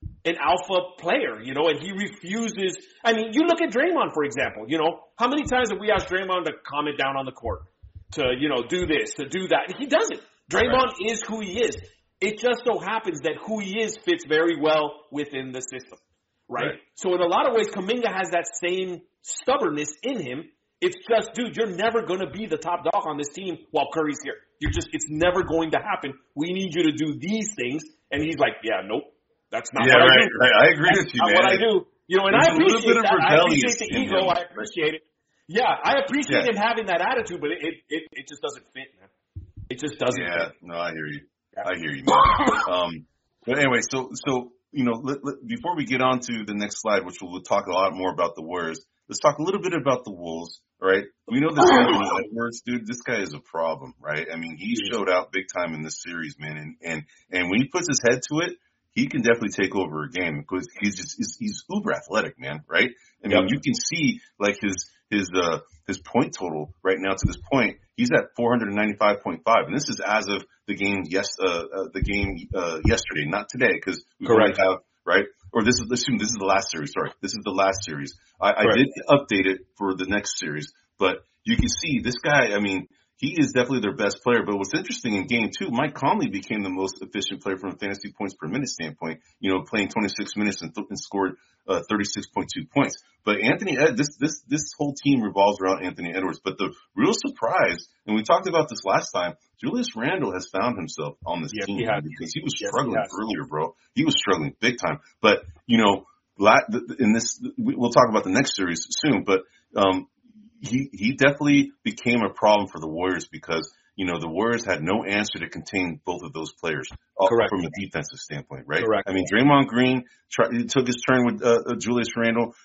an alpha player, you know, and he refuses. I mean, you look at Draymond, for example, you know, how many times have we asked Draymond to calm it down on the court, to, you know, do this, to do that? He doesn't. Draymond is who he is. It just so happens that who he is fits very well within the system, right? So in a lot of ways, Kuminga has that same stubbornness in him. It's just, dude, you're never going to be the top dog on this team while Curry's here. It's never going to happen. We need you to do these things. And he's like, yeah, nope. That's not what I do. Right. I agree with you, man. What I do. You know, and I appreciate that. I appreciate the ego. I appreciate it. Yeah, I appreciate him having that attitude, but it just doesn't fit, man. It just doesn't fit. Yeah, no, I hear you. I hear you, man. But anyway, so you know, before we get on to the next slide, which we'll talk a lot more about the Warriors, let's talk a little bit about the Wolves, right? We know this Anthony Edwards, dude, this guy is a problem, right? I mean, he showed out big time in this series, man. And when he puts his head to it, he can definitely take over a game because he's uber athletic, man, right? I mean, you can see like his point total right now to this point. He's at 495.5, and this is as of the game yesterday, not today, because we already have, right? Or this is the last series. Sorry, this is the last series. I did update it for the next series, but you can see this guy. I mean, he is definitely their best player. But what's interesting in game 2, Mike Conley became the most efficient player from a fantasy points per minute standpoint. You know, playing 26 minutes and scored 36.2 points. But this whole team revolves around Anthony Edwards. But the real surprise, and we talked about this last time, Julius Randle has found himself on this team because he was struggling earlier, bro. He was struggling big time. But you know, we'll talk about the next series soon. But he definitely became a problem for the Warriors because, you know, the Warriors had no answer to contain both of those players from a defensive standpoint, right? Correct. I mean, Draymond Green took his turn with Julius Randle.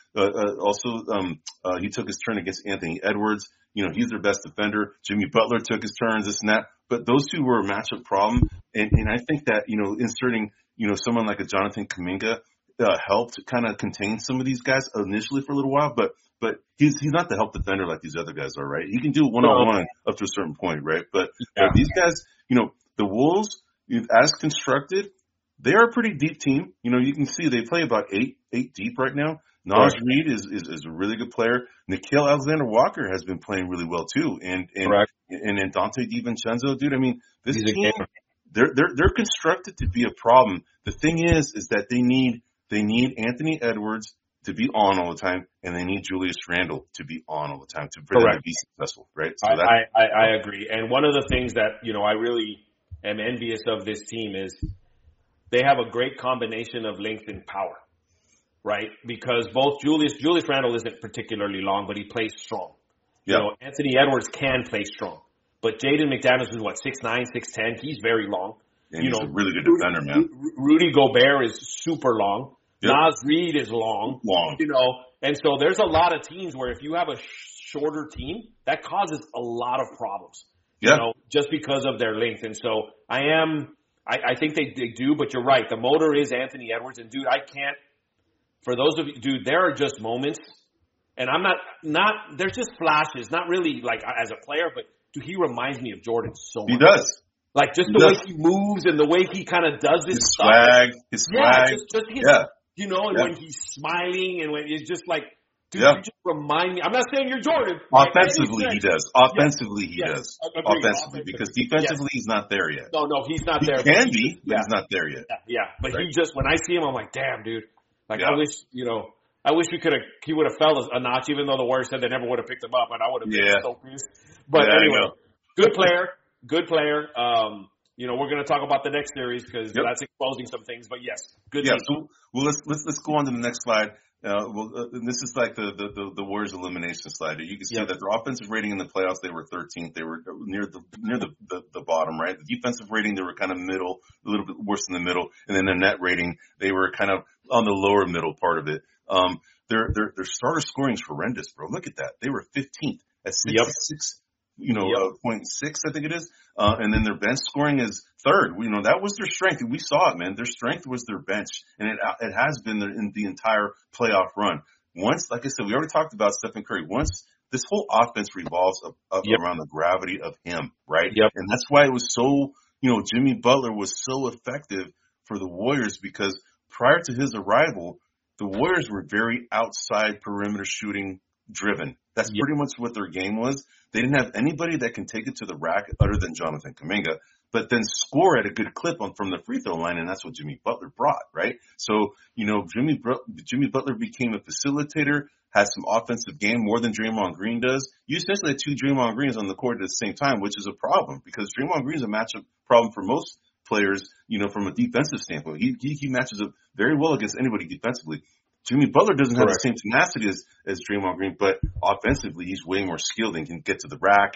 He took his turn against Anthony Edwards. You know, he's their best defender. Jimmy Butler took his turns, this and that. But those two were a matchup problem. And I think that, you know, inserting, you know, someone like a Jonathan Kuminga helped kind of contain some of these guys initially for a little while, but he's not the help defender like these other guys are, right? He can do one-on-one up to a certain point, right? But these guys, you know, the Wolves, as constructed, they're a pretty deep team. You know, you can see they play about eight deep right now. Naz Reid is a really good player. Nickeil Alexander-Walker has been playing really well too, and then Dante DiVincenzo, dude. I mean, this team, they're constructed to be a problem. The thing is that they need Anthony Edwards to be on all the time, and they need Julius Randle to be on all the time for them to be successful, right? So I agree. And one of the things that, you know, I really am envious of this team is they have a great combination of length and power, right? Because both Julius Randle isn't particularly long, but he plays strong. You know, Anthony Edwards can play strong. But Jaden McDaniels is 6'9", 6'10". He's very long. And he's a really good defender, man. Rudy Gobert is super long. Yep. Naz Reid is long, you know, and so there's a lot of teams where if you have a shorter team, that causes a lot of problems, you know, just because of their length. And so I think they do, but you're right. The motor is Anthony Edwards, and dude, for those of you, dude, there are just moments, and I'm not, there's just flashes, not really like as a player, but dude, he reminds me of Jordan so much. He does. Like just the way he moves and the way he kind of does this his stuff. His swag. You know, and when he's smiling and when it's just like, dude, you just remind me. I'm not saying you're Jordan. Offensively, he does. Offensively, he does. Offensively, because defensively, he's not there yet. No, he's not there. He can be, but he's not there yet. But he just, when I see him, I'm like, damn, dude. Like, I wish he would have fell a notch, even though the Warriors said they never would have picked him up, and I would have been so pissed. But anyway, good player. You know, we're going to talk about the next series because that's exposing some things. But yes, good. Yeah. So, well, let's go on to the next slide. This is like the Warriors elimination slide. You can see that their offensive rating in the playoffs, they were 13th. They were near the bottom, right? The defensive rating, they were kind of middle, a little bit worse in the middle, and then the net rating, they were kind of on the lower middle part of it. Their starter scoring is horrendous, bro. Look at that. They were 15th at 66. 0.6, I think it is. And then their bench scoring is third. You know, that was their strength. We saw it, man. Their strength was their bench. And it has been in the entire playoff run. Once, like I said, we already talked about Stephen Curry. Once this whole offense revolves around the gravity of him, right? And that's why it was so, you know, Jimmy Butler was so effective for the Warriors because prior to his arrival, the Warriors were very outside perimeter shooting driven. That's pretty much what their game was. They didn't have anybody that can take it to the rack other than Jonathan Kuminga, but then score at a good clip from the free throw line, and that's what Jimmy Butler brought, right? So, Jimmy Butler became a facilitator, has some offensive game more than Draymond Green does. You essentially had two Draymond Greens on the court at the same time, which is a problem because Draymond Green is a matchup problem for most players, from a defensive standpoint. He matches up very well against anybody defensively. Jimmy Butler doesn't have the same tenacity as Draymond Green, but offensively he's way more skilled and can get to the rack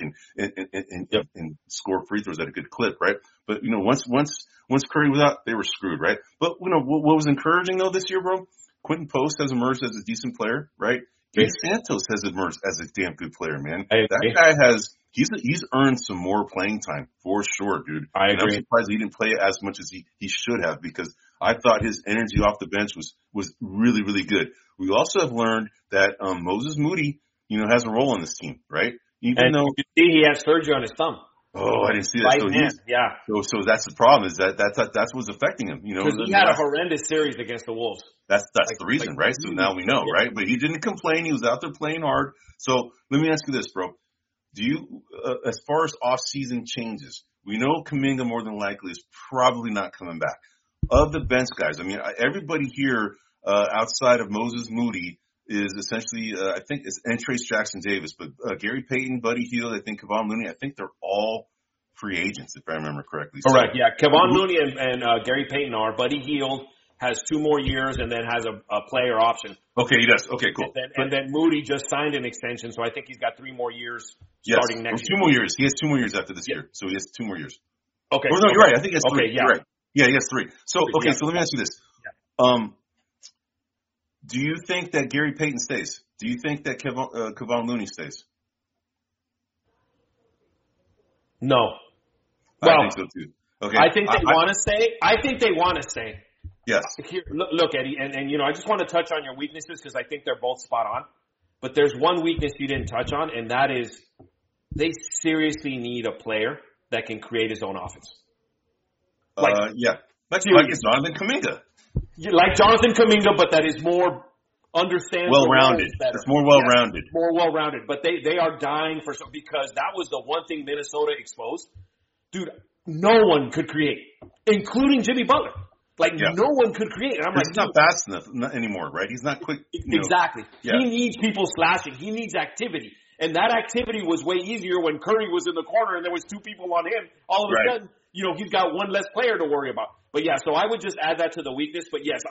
and score free throws at a good clip, right? But once Curry was out, they were screwed, right? But what was encouraging though this year, bro? Quentin Post has emerged as a decent player, right? Gabe Santos has emerged as a damn good player, man. That guy he's earned some more playing time for sure, dude. I agree. I'm surprised he didn't play as much as he should have because I thought his energy off the bench was really, really good. We also have learned that Moses Moody, has a role in this team, right? Even though you see he has surgery on his thumb. Oh, I didn't see that. Right, So that's the problem is that's what's affecting him. Because he had a horrendous series against the Wolves. That's the reason, right? So now we know, right? But he didn't complain. He was out there playing hard. So let me ask you this, bro. Do you, as far as off-season changes, we know Kuminga more than likely is probably not coming back. Of the bench guys, I mean, everybody here outside of Moses Moody is essentially, I think it's Trace Jackson Davis, but Gary Payton, Buddy Hield, I think Kevon Looney, I think they're all free agents, if I remember correctly. Correct, yeah. Kevon Looney and Gary Payton are. Buddy Hield has 2 more years and then has a player option. Okay, he does. Okay, cool. And then Moody just signed an extension, so I think he's got 3 more years starting next year. 2 more years. He has 2 more years after this year, so he has 2 more years. Okay. Oh, no, you're right. I think he has 3. Okay, yeah. You're right. Yeah, he has 3. So, okay, so let me ask you this. Yeah. Do you think that Gary Payton stays? Do you think that Kevon Looney stays? No. Well, I think so too. Okay. I think they want to stay. I think they want to stay. Yes. Here, look, Eddie, and I just want to touch on your weaknesses because I think they're both spot on. But there's one weakness you didn't touch on, and that is they seriously need a player that can create his own offense. Yeah. Like Jonathan Kuminga. Like Jonathan Kuminga, but that is more understandable. Well-rounded. It's more well-rounded. Yes, more well-rounded. But they are dying for some because that was the one thing Minnesota exposed. Dude, no one could create, including Jimmy Butler. No one could create. And I'm like, he's not fast enough anymore, right? He's not quick. Exactly. Yeah. He needs people slashing. He needs activity. And that activity was way easier when Curry was in the corner and there was 2 people on him. All of a sudden, he's got one less player to worry about. But yeah, so I would just add that to the weakness. But yes,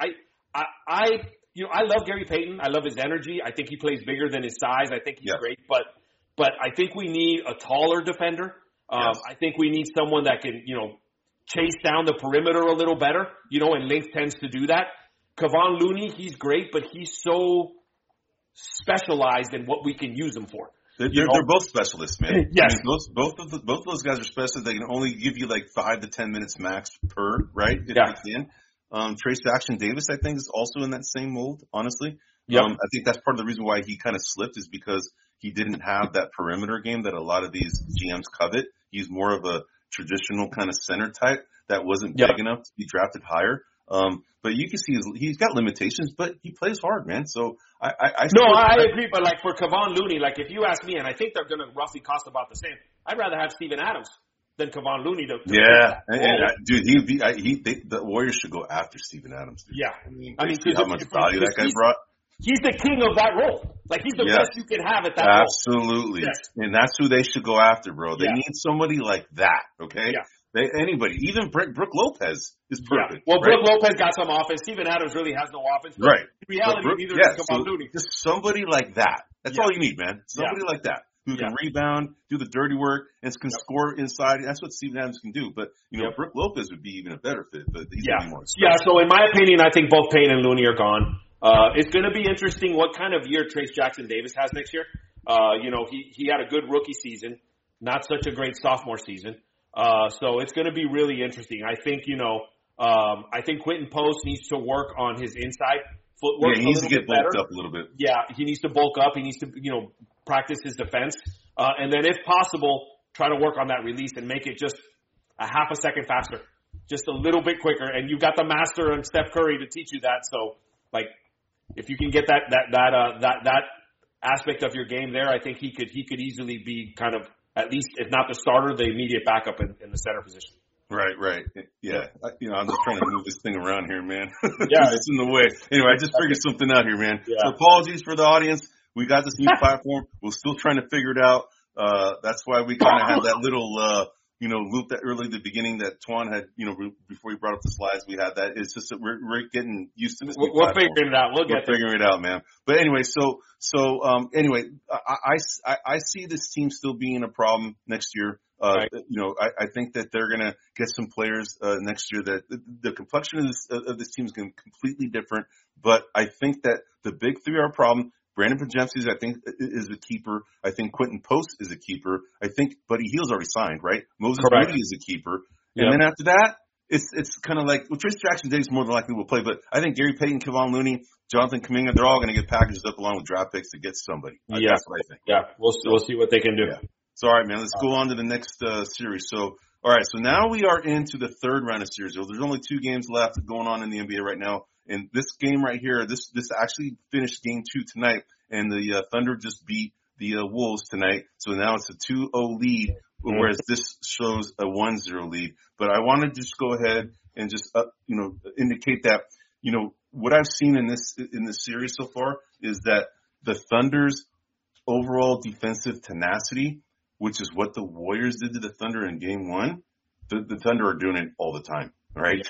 I love Gary Payton. I love his energy. I think he plays bigger than his size. I think he's great. But I think we need a taller defender. I think we need someone that can, chase down the perimeter a little better, and length tends to do that. Kevon Looney, he's great, but he's so specialized in what we can use him for. They're both specialists, man. Yes. I mean, both of those guys are specialists. They can only give you like 5 to 10 minutes max per, right? If they can. Trace Jackson Davis, I think, is also in that same mold, honestly. Yep. I think that's part of the reason why he kind of slipped is because he didn't have that perimeter game that a lot of these GMs covet. He's more of a traditional kind of center type that wasn't big enough to be drafted higher. But you can see he's got limitations, but he plays hard, man. So I agree. But like for Kevon Looney, like if you ask me, and I think they're going to roughly cost about the same, I'd rather have Steven Adams than Kevon Looney. The Warriors should go after Steven Adams. Dude. Yeah. I mean how much value that guy brought. He's the king of that role. Like, he's the best you can have at that role. Absolutely. Yes. And that's who they should go after, bro. They need somebody like that, okay? Yeah. Anybody. Even Brook Lopez is perfect. Yeah. Well, Brook Lopez got some offense. Steven Adams really has no offense. Right. In reality, neither does Kevon Looney. Just somebody like that. That's all you need, man. Somebody like that. Who can rebound, do the dirty work, and can score inside. That's what Steven Adams can do. But, Brook Lopez would be even a better fit. But he's going to be more expensive. Yeah, so in my opinion, I think both Payne and Looney are gone. It's going to be interesting what kind of year Trace Jackson Davis has next year. He had a good rookie season, not such a great sophomore season. So it's going to be really interesting. I think, I think Quentin Post needs to work on his inside footwork. Yeah, he needs to get bulked up a little bit. Yeah, he needs to bulk up. He needs to, practice his defense. And then if possible, try to work on that release and make it just a half a second faster. just a little bit quicker. And you've got the master and Steph Curry to teach you that. So, like, if you can get that aspect of your game there, I think he could easily be kind of, at least, if not the starter, the immediate backup in the center position. Right. Yeah. I'm just trying to move this thing around here, man. Yeah. It's in the way. Anyway, I just figured something out here, man. Yeah. So apologies for the audience. We got this new platform. We're still trying to figure it out. That's why we kind of had that little, loop that early at the beginning that Twan had, before he brought up the slides, we had that. It's just that we're getting used to this new We're platform. figuring it out. We're figuring it out, man. But anyway, anyway, I see this team still being a problem next year. Right. I think that they're going to get some players next year that the complexion of this team is going to be completely different. But I think that the big three are a problem. Brandon Podziemski, I think, is a keeper. I think Quentin Post is a keeper. I think Buddy Hield's already signed, right? Moses Moody is a keeper. Yep. And then after that, it's kind of like, well, Trace Jackson Davis more than likely will play, but I think Gary Payton, Kevon Looney, Jonathan Kuminga, they're all going to get packaged up along with draft picks to get somebody. Yeah. That's what I think. Yeah, we'll see what they can do. Yeah. So, all right, man, let's go on to the next series. So, all right, so now we are into the third round of series. There's only 2 games left going on in the NBA right now. And this game right here, this actually finished game 2 tonight, and the Thunder just beat the Wolves tonight. So now it's a 2-0 lead, whereas this shows a 1-0 lead. But I want to just go ahead and just indicate that what I've seen in this series so far is that the Thunder's overall defensive tenacity, which is what the Warriors did to the Thunder in game 1, the Thunder are doing it all the time, right?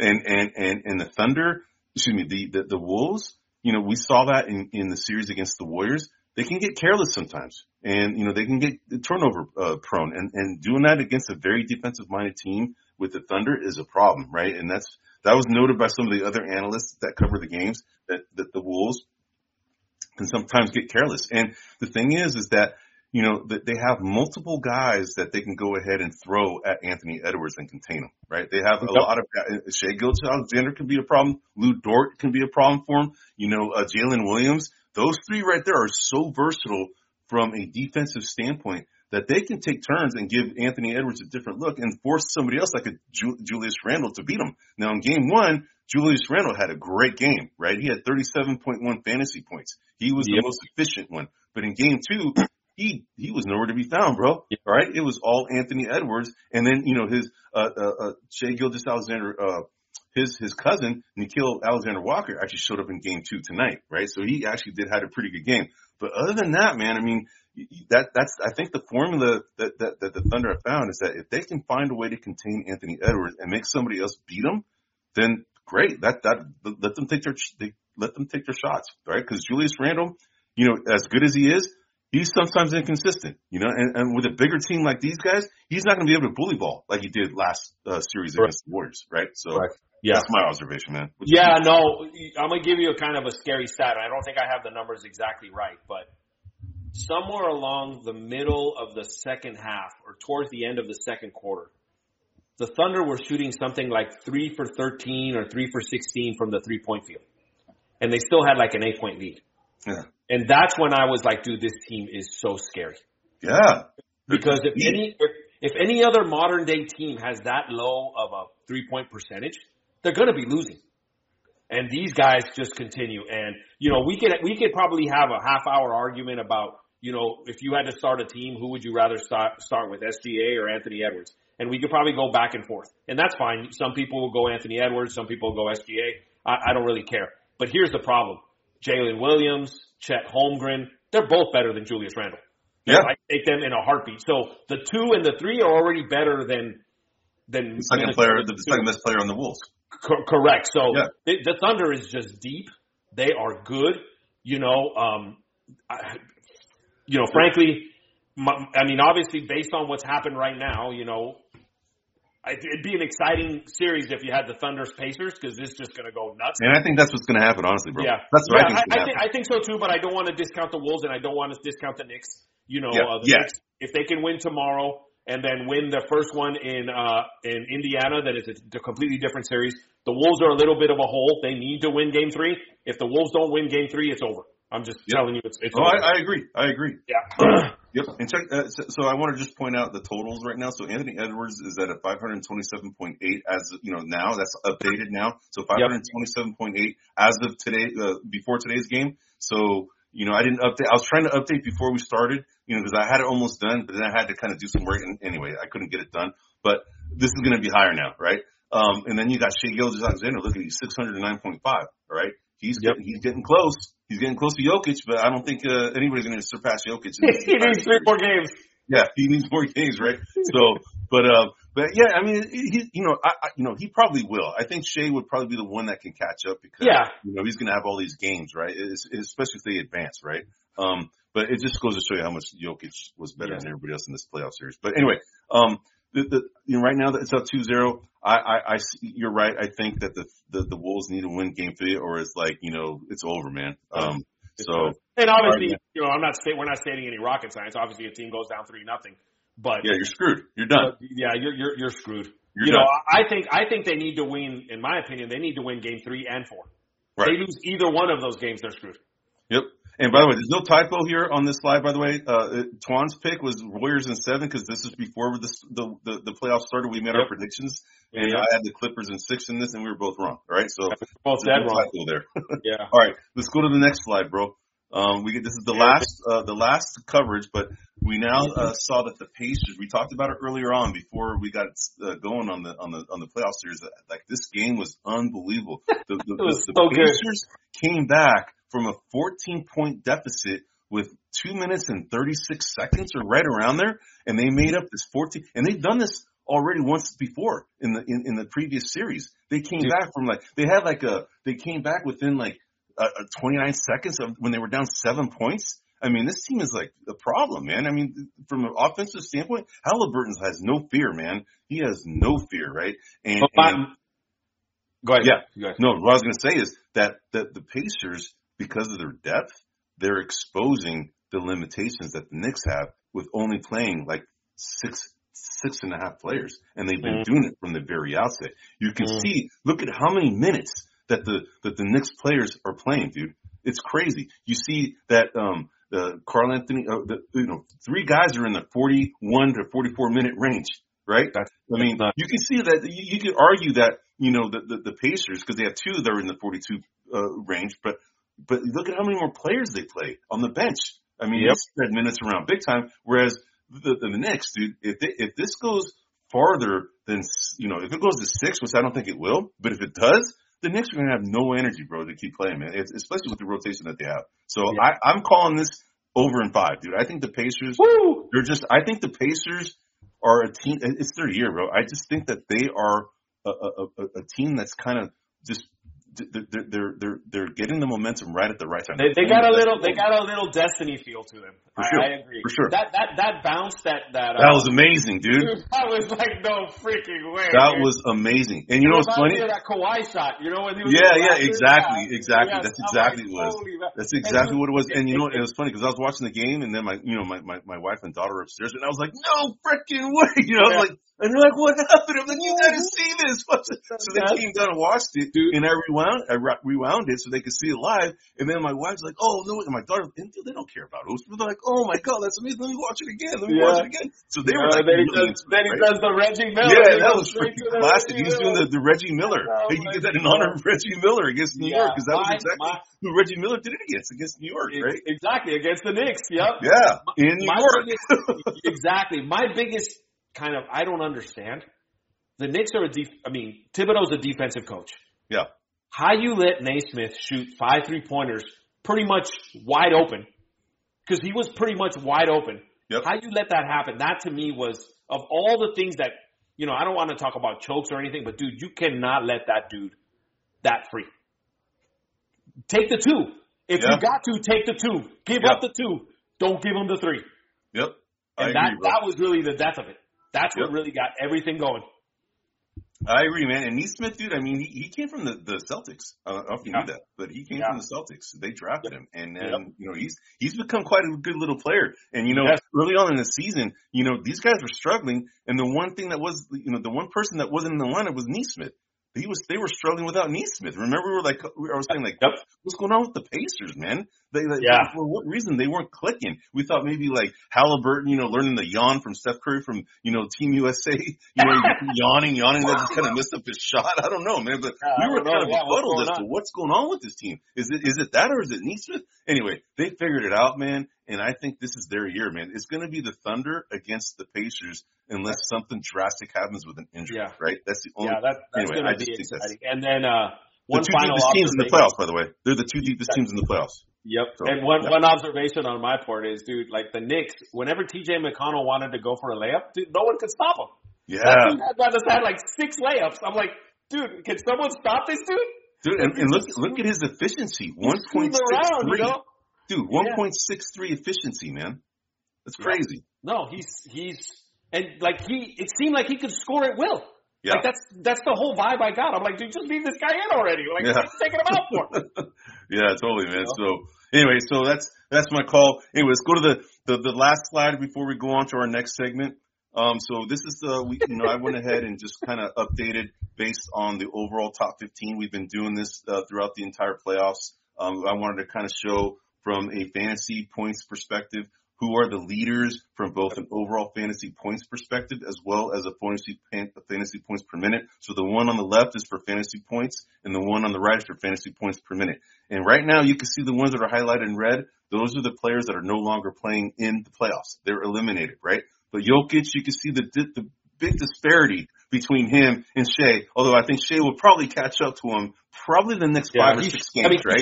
and the Thunder, the Wolves, we saw that in the series against the Warriors. They can get careless sometimes, and they can get turnover prone, and doing that against a very defensive minded team with the Thunder is a problem, right? And that was noted by some of the other analysts that cover the games that the Wolves can sometimes get careless. And the thing is that that they have multiple guys that they can go ahead and throw at Anthony Edwards and contain him, right? They have a lot of guys. Shai Gilgeous-Alexander can be a problem. Lou Dort can be a problem for him. Jalen Williams. Those 3 right there are so versatile from a defensive standpoint that they can take turns and give Anthony Edwards a different look and force somebody else like a Julius Randle to beat him. Now in game 1, Julius Randle had a great game, right? He had 37.1 fantasy points. He was the most efficient one. But in game 2, he was nowhere to be found, bro. Right? It was all Anthony Edwards, and then his Shai Gilgeous-Alexander, his cousin Nickeil Alexander-Walker actually showed up in game 2 tonight, right? So he actually had a pretty good game. But other than that, man, I mean, that's I think the formula that the Thunder have found is that if they can find a way to contain Anthony Edwards and make somebody else beat him, then great. Let them take their shots, right? Because Julius Randle, as good as he is, he's sometimes inconsistent, and with a bigger team like these guys, he's not going to be able to bully ball like he did last series against the Warriors, right? So that's my observation, man. I'm going to give you a kind of a scary stat. I don't think I have the numbers exactly right, but somewhere along the middle of the second half or towards the end of the second quarter, the Thunder were shooting something like 3 for 13 or 3 for 16 from the 3-point field. And they still had like an 8-point lead. Yeah. And that's when I was like, dude, this team is so scary. Yeah. Because if any other modern day team has that low of a 3-point percentage, they're going to be losing. And these guys just continue. And, we could probably have a half-hour argument about, if you had to start a team, who would you rather start with, SGA or Anthony Edwards? And we could probably go back and forth. And that's fine. Some people will go Anthony Edwards. Some people will go SGA. I don't really care. But here's the problem. Jalen Williams, Chet Holmgren, they're both better than Julius Randle. Yeah. I take them in a heartbeat. So the 2 and the 3 are already better than the second best player on the Wolves. Correct. So the Thunder is just deep. They are good. Frankly, obviously based on what's happened right now, it'd be an exciting series if you had the Thunder's Pacers because it's just going to go nuts. And I think that's what's going to happen, honestly, bro. Yeah, that's what I think so too. But I don't want to discount the Wolves and I don't want to discount the Knicks. Knicks, if they can win tomorrow and then win the first one in Indiana, then it's a completely different series. The Wolves are a little bit of a hole. They need to win Game 3. If the Wolves don't win Game 3, it's over. I'm just telling you, it's over. I agree. Yeah. Yep. And check. So I want to just point out the totals right now. So Anthony Edwards is at a 527.8 as of, now. That's updated now. So 527.8 as of today, before today's game. So I didn't update. I was trying to update before we started, because I had it almost done, but then I had to kind of do some work. And anyway, I couldn't get it done. But this is going to be higher now, right? And then you got Shai Gilgeous-Alexander. Look at you, 609.5. All right. He's getting close. He's getting close to Jokic, but I don't think anybody's going to surpass Jokic. He needs 3 more games. Yeah, he needs more games, right? So, but yeah, I mean, he probably will. I think Shai would probably be the one that can catch up because he's going to have all these games, right? Especially if they advance, right? But it just goes to show you how much Jokic was better than everybody else in this playoff series. But anyway, right now it's up 2-0. You're right. I think that the Wolves need to win Game 3, or it's like it's over, man. And obviously, we're not stating any rocket science. Obviously, a team goes down 3-0, but yeah, you're screwed. You're done. You're screwed. You're done. I think they need to win. In my opinion, they need to win Game 3 and 4. Right. They lose either one of those games, they're screwed. Yep. And by the way, there's no typo here on this slide, by the way. Twan's pick was Warriors in 7 because this is before the playoffs started. We made our predictions, and I had the Clippers in 6 in this, and we were both wrong. All right, so both dead wrong. Typo there. Yeah. All right, let's go to the next slide, bro. This is the last coverage, but we now saw that the Pacers. We talked about it earlier on before we got going on the playoff series. Like this game was unbelievable. The Pacers came back from a 14-point deficit with 2 minutes and 36 seconds, or right around there, and they made up this 14. And they've done this already once before in the previous series. They came back from they came back within 29 seconds of when they were down 7 points. I mean, this team is like a problem, man. I mean, from an offensive standpoint, Halliburton has no fear, man. He has no fear, right? Go ahead. Yeah. Go ahead. No, what I was going to say is that the Pacers, because of their depth, they're exposing the limitations that the Knicks have with only playing like six and a half players. And they've been doing it from the very outset. You can see, look at how many minutes that the Knicks players are playing, dude. It's crazy. You see that Karl Anthony, 3 guys are in the 41 to 44 minute range, right? You can see that you could argue that the Pacers, because they have 2 that are in the 42 range, but look at how many more players they play on the bench. I mean, they spread minutes around big time. Whereas the Knicks, dude, if this goes farther than if it goes to 6, which I don't think it will, but if it does, the Knicks are going to have no energy, bro, to keep playing, man. Especially with the rotation that they have. So I'm calling this over in 5, dude. I think the Pacers, I think the Pacers are a team. It's their year, bro. I just think that they are a team that's kind of just. They're getting the momentum right at the right time. They got a little destiny feel to them. I agree. For sure. That bounce that was amazing, dude. That was like no freaking way. That was amazing. And you know what's funny? That Kawhi shot, when he was exactly. Yeah. That's exactly what it was. That's exactly what it was. And it was funny because I was watching the game, and then my wife and daughter were upstairs, and I was like, no freaking way, I was like. And they're like, what happened? I'm like, you gotta see this. So they came down and watched it, and I rewound it so they could see it live. And then my wife's like, oh, no, and my daughter, they don't care about Oostman. They're like, oh my God, that's amazing. Let me watch it again. So they were like, then he does the Reggie Miller. Yeah, that was freaking classic. He's doing the Reggie Miller. He did that in honor of Reggie Miller against New York, because that was exactly who Reggie Miller did it against New York, right? Exactly, against the Knicks. Yep. Yeah, in New York. Exactly. My biggest kind of, I don't understand. The Knicks are Thibodeau's a defensive coach. Yeah. How you let Naismith shoot 5 3-pointers pretty much wide open, because he was pretty much wide open. Yep. How you let that happen? That to me was, of all the things that, I don't want to talk about chokes or anything, but dude, you cannot let that dude that free. Take the 2. If you got to, take the 2. Give up the 2. Don't give him the 3. Yep. And that was really the death of it. That's what really got everything going. I agree, man. And Neesmith, dude, he came from the Celtics. I don't know if you knew that, but he came from the Celtics. They drafted him. And then, he's become quite a good little player. And, early on in the season, these guys were struggling. And the one thing that was, the one person that wasn't in the lineup was Neesmith. they were struggling without Neesmith. Remember, I was saying Yep. what's going on with the Pacers, man? Yeah. For what reason they weren't clicking? We thought maybe like Halliburton, learning the yawn from Steph Curry from Team USA, yawning, that just kind of messed up his shot. I don't know, man, but we were kind of befuddled as to what's going on with this team. Is it that or is it Neesmith? Anyway, they figured it out, man, and I think this is their year, man. It's going to be the Thunder against the Pacers unless something drastic happens with an injury, right? That's the only. That's anyway, going to be exciting. And then one the two final deepest teams in the playoffs, by the way. They're the two deepest teams in the playoffs. Yep. So, and one observation on my part is, dude, like the Knicks, whenever TJ McConnell wanted to go for a layup, dude, no one could stop him. Yeah. That dude had like 6 layups. I'm like, dude, can someone stop this dude? Dude, and look at his efficiency. 1.63. Dude, 1.63 efficiency, man. That's crazy. No, he's and like it seemed like he could score at will. Yeah. Like that's the whole vibe I got. I'm like, dude, just leave this guy in already. Like, what's taking him out for? Yeah, totally, man. So anyway, that's my call. Anyway, let's go to the last slide before we go on to our next segment. So this is I went ahead and just kind of updated based on the overall top 15. We've been doing this throughout the entire playoffs. I wanted to kind of show from a fantasy points perspective who are the leaders from both an overall fantasy points perspective as well as a fantasy points per minute. So the one on the left is for fantasy points and the one on the right is for fantasy points per minute. And right now you can see the ones that are highlighted in red. Those are the players that are no longer playing in the playoffs. They're eliminated, right? But Jokic, you can see the big disparity between him and Shea, although I think Shea will probably catch up to him probably the next 5 or 6 games, right?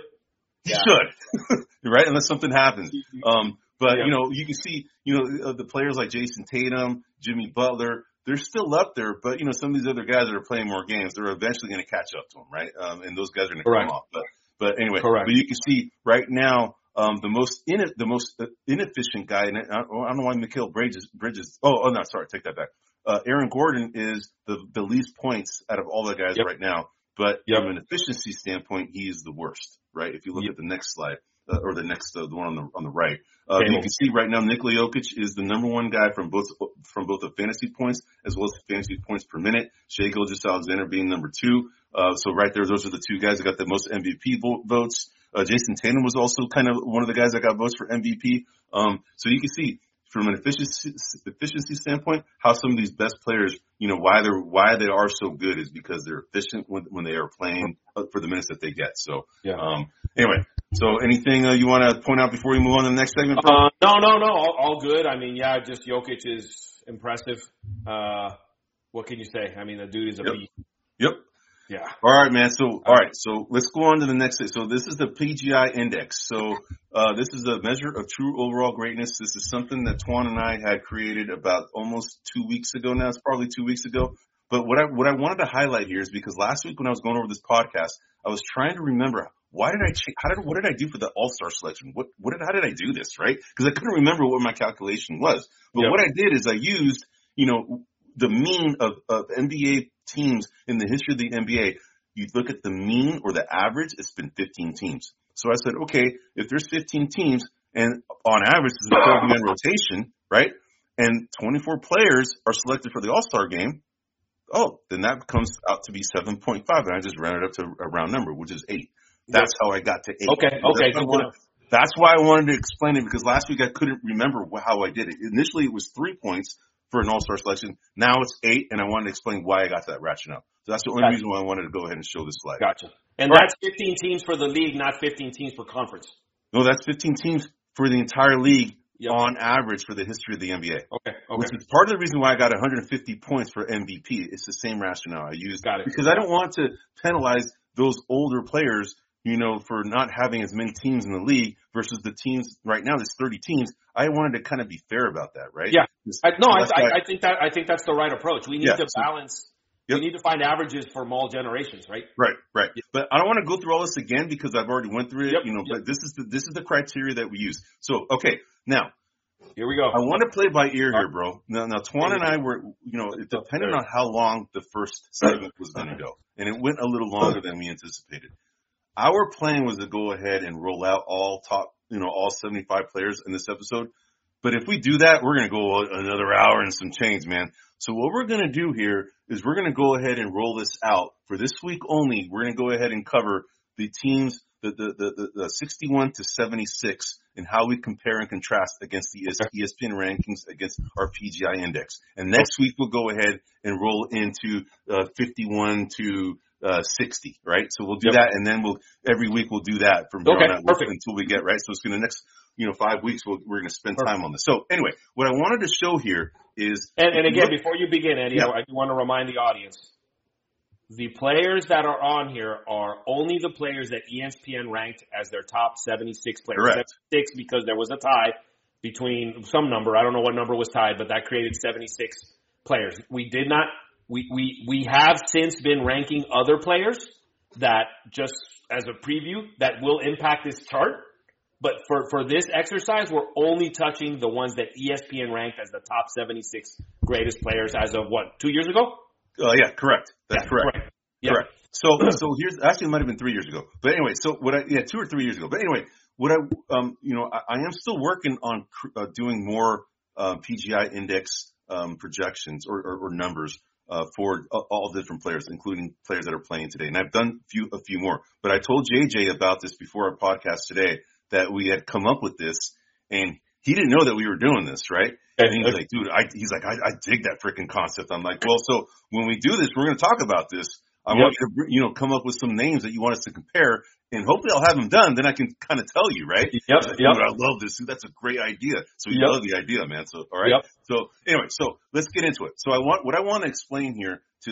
He should. Right? Unless something happens. But, you can see, the players like Jason Tatum, Jimmy Butler, they're still up there, but, some of these other guys that are playing more games, they're eventually going to catch up to them, right? And those guys are going to come off. But anyway, but you can see right now, the most inefficient guy, and I don't know why Mikal Bridges. Oh, no, sorry, take that back. Aaron Gordon is the least points out of all the guys right now. But from an efficiency standpoint, he is the worst, right? If you look at the next slide, or the one on the right, you can see right now Nikola Jokic is the number one guy from both the fantasy points as well as the fantasy points per minute. Shai Gilgeous-Alexander being number 2. So right there, those are the two guys that got the most MVP votes. Jason Tatum was also kind of one of the guys that got votes for MVP. So you can see from an efficiency standpoint how some of these best players, why they are so good is because they're efficient when they are playing for the minutes that they get. So anyway, so anything you want to point out before we move on to the next segment? No, all good. I mean, just Jokic is impressive. What can you say? I mean, the dude is a beast. Yep. Yeah. All right, man. So let's go on to the next thing. So this is the PGI Index. So this is a measure of true overall greatness. This is something that Twan and I had created about almost 2 weeks ago now. It's probably 2 weeks ago. But what I wanted to highlight here is because last week when I was going over this podcast, I was trying to remember what did I do for the All-Star selection? How did I do this, right? Because I couldn't remember what my calculation was. But what I did is I used, the mean of NBA teams in the history of the NBA. You look at the mean or the average, it's been 15 teams. So I said, okay, if there's 15 teams and on average it's a 12-man rotation, right? And 24 players are selected for the All-Star game. Oh, then that comes out to be 7.5. And I just rounded up to a round number, which is 8. That's how I got to 8. Okay. That's why I wanted to explain it because last week I couldn't remember how I did it. Initially it was 3 points for an All-Star selection. Now it's 8, and I wanted to explain why I got to that rationale. So that's the only reason why I wanted to go ahead and show this slide. Gotcha. And that's 15 teams for the league, not 15 teams per conference. No, that's 15 teams for the entire league on average for the history of the NBA. Okay. Which is part of the reason why I got 150 points for MVP. It's the same rationale I used. Got it. Because I don't want to penalize those older players, for not having as many teams in the league versus the teams right now. There's 30 teams. I wanted to kind of be fair about that, right? Yeah. I think that's the right approach. We need to balance. We need to find averages from all generations, right? Right. Yep. But I don't want to go through all this again because I've already went through it. But this is the criteria that we use. So okay, now here we go. I want to play by ear here, bro. Now Twan and I were, it depended on how long the first segment was going to go, and it went a little longer than we anticipated. Our plan was to go ahead and roll out all 75 players in this episode. But if we do that, we're going to go another hour and some change, man. So what we're going to do here is we're going to go ahead and roll this out for this week only. We're going to go ahead and cover the teams, the 61 to 76 and how we compare and contrast against the ESPN rankings against our PGI index. And next week we'll go ahead and roll into 51 to 60, right? So we'll do that, and then every week we'll do that from here on out until we get right. So it's going to next 5 weeks we're going to spend time on this. So anyway, what I wanted to show here is, and again, before you begin, Eddie, I do want to remind the audience, the players that are on here are only the players that ESPN ranked as their top 76 players. Correct. 76 because there was a tie between some number. I don't know what number was tied, but that created 76 players. We did not. We have since been ranking other players that, just as a preview, that will impact this chart. But for this exercise, we're only touching the ones that ESPN ranked as the top 76 greatest players as of 2 years ago? Yeah, correct. That's correct. Yeah. Correct. So here's, actually it might have been 3 years ago. But anyway, 2 or 3 years ago. But anyway, I am still working on doing more PGI index projections or numbers for all different players, including players that are playing today. And I've done a few more. But I told JJ about this before our podcast today, that we had come up with this, and he didn't know that we were doing this, right? And he's like, dude, I dig that freaking concept. I'm like, well, so when we do this, we're going to talk about this. I want you to, come up with some names that you want us to compare, and hopefully I'll have them done. Then I can kind of tell you, right? Like, dude, I love this. Dude, that's a great idea. So you love the idea, man. So, all right. So anyway, so let's get into it. So what I want to explain here to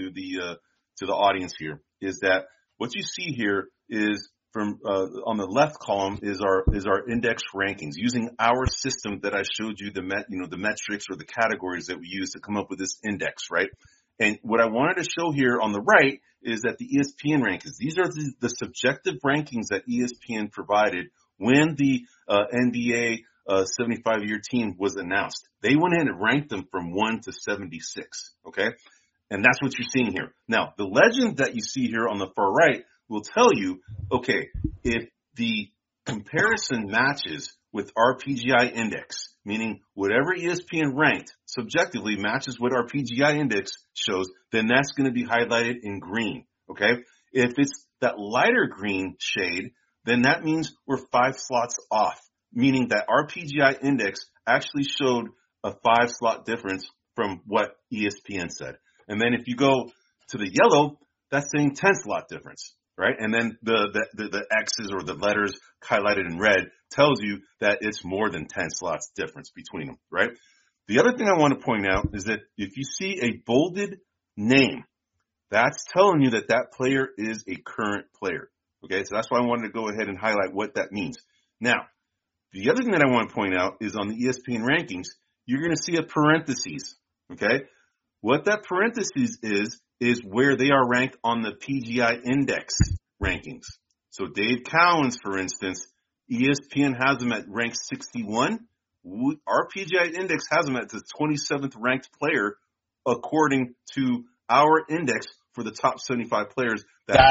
the audience here is that what you see here is, from on the left column is our index rankings using our system that I showed you, the metrics or the categories that we use to come up with this index, right? And what I wanted to show here on the right is that the ESPN rankings, these are the subjective rankings that ESPN provided when the NBA 75-year team was announced. They went in and ranked them from 1 to 76, okay? And that's what you're seeing here. Now, the legend that you see here on the far right will tell you, okay, if the comparison matches with our PGI index, meaning whatever ESPN ranked subjectively matches what our PGI index shows, then that's going to be highlighted in green, okay? If it's that lighter green shade, then that means we're 5 slots off, meaning that our PGI index actually showed a 5-slot difference from what ESPN said. And then if you go to the yellow, that's saying 10-slot difference. Right? And then the X's or the letters highlighted in red tells you that it's more than 10 slots difference between them, right? The other thing I want to point out is that if you see a bolded name, that's telling you that that player is a current player. Okay, so that's why I wanted to go ahead and highlight what that means. Now, the other thing that I want to point out is on the ESPN rankings, you're going to see a parentheses. Okay, what that parentheses is where they are ranked on the PGI index rankings. So Dave Cowens, for instance, ESPN has him at rank 61. Our PGI index has him at the 27th ranked player according to our index for the top 75 players.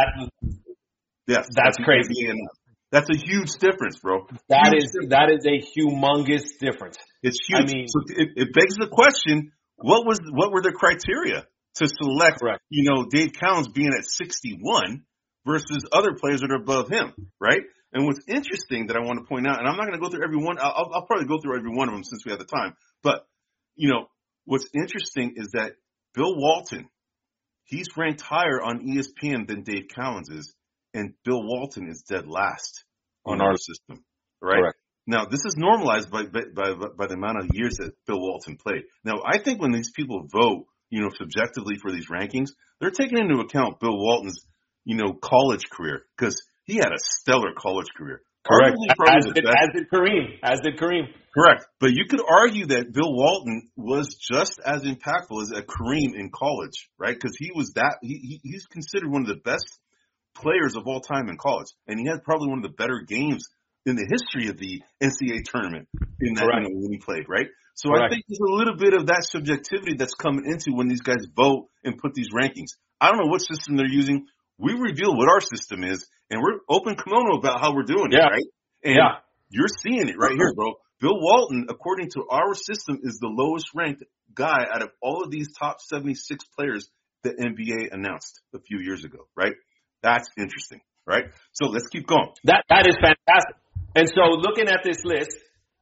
That's crazy. That's a huge difference, bro. That is a humongous difference. It's huge. I mean, so it begs the question, what were the criteria to select, Dave Cowens being at 61 versus other players that are above him, right? And what's interesting that I want to point out, and I'm not going to go through every one. I'll probably go through every one of them since we have the time. But, what's interesting is that Bill Walton, he's ranked higher on ESPN than Dave Cowens is, and Bill Walton is dead last on our system, right? Correct. Now, this is normalized by the amount of years that Bill Walton played. Now, I think when these people vote, subjectively for these rankings, they're taking into account Bill Walton's, college career, because he had a stellar college career. Correct. As did Kareem. Correct. But you could argue that Bill Walton was just as impactful as a Kareem in college, right? Because he's considered one of the best players of all time in college. And he had probably one of the better games in the history of the NCAA tournament in that, when he played, right? So I think there's a little bit of that subjectivity that's coming into when these guys vote and put these rankings. I don't know what system they're using. We reveal what our system is, and we're open kimono about how we're doing it, right? And you're seeing it right here, bro. Bill Walton, according to our system, is the lowest ranked guy out of all of these top 76 players the NBA announced a few years ago, right? That's interesting, right? So let's keep going. That is fantastic. And so looking at this list,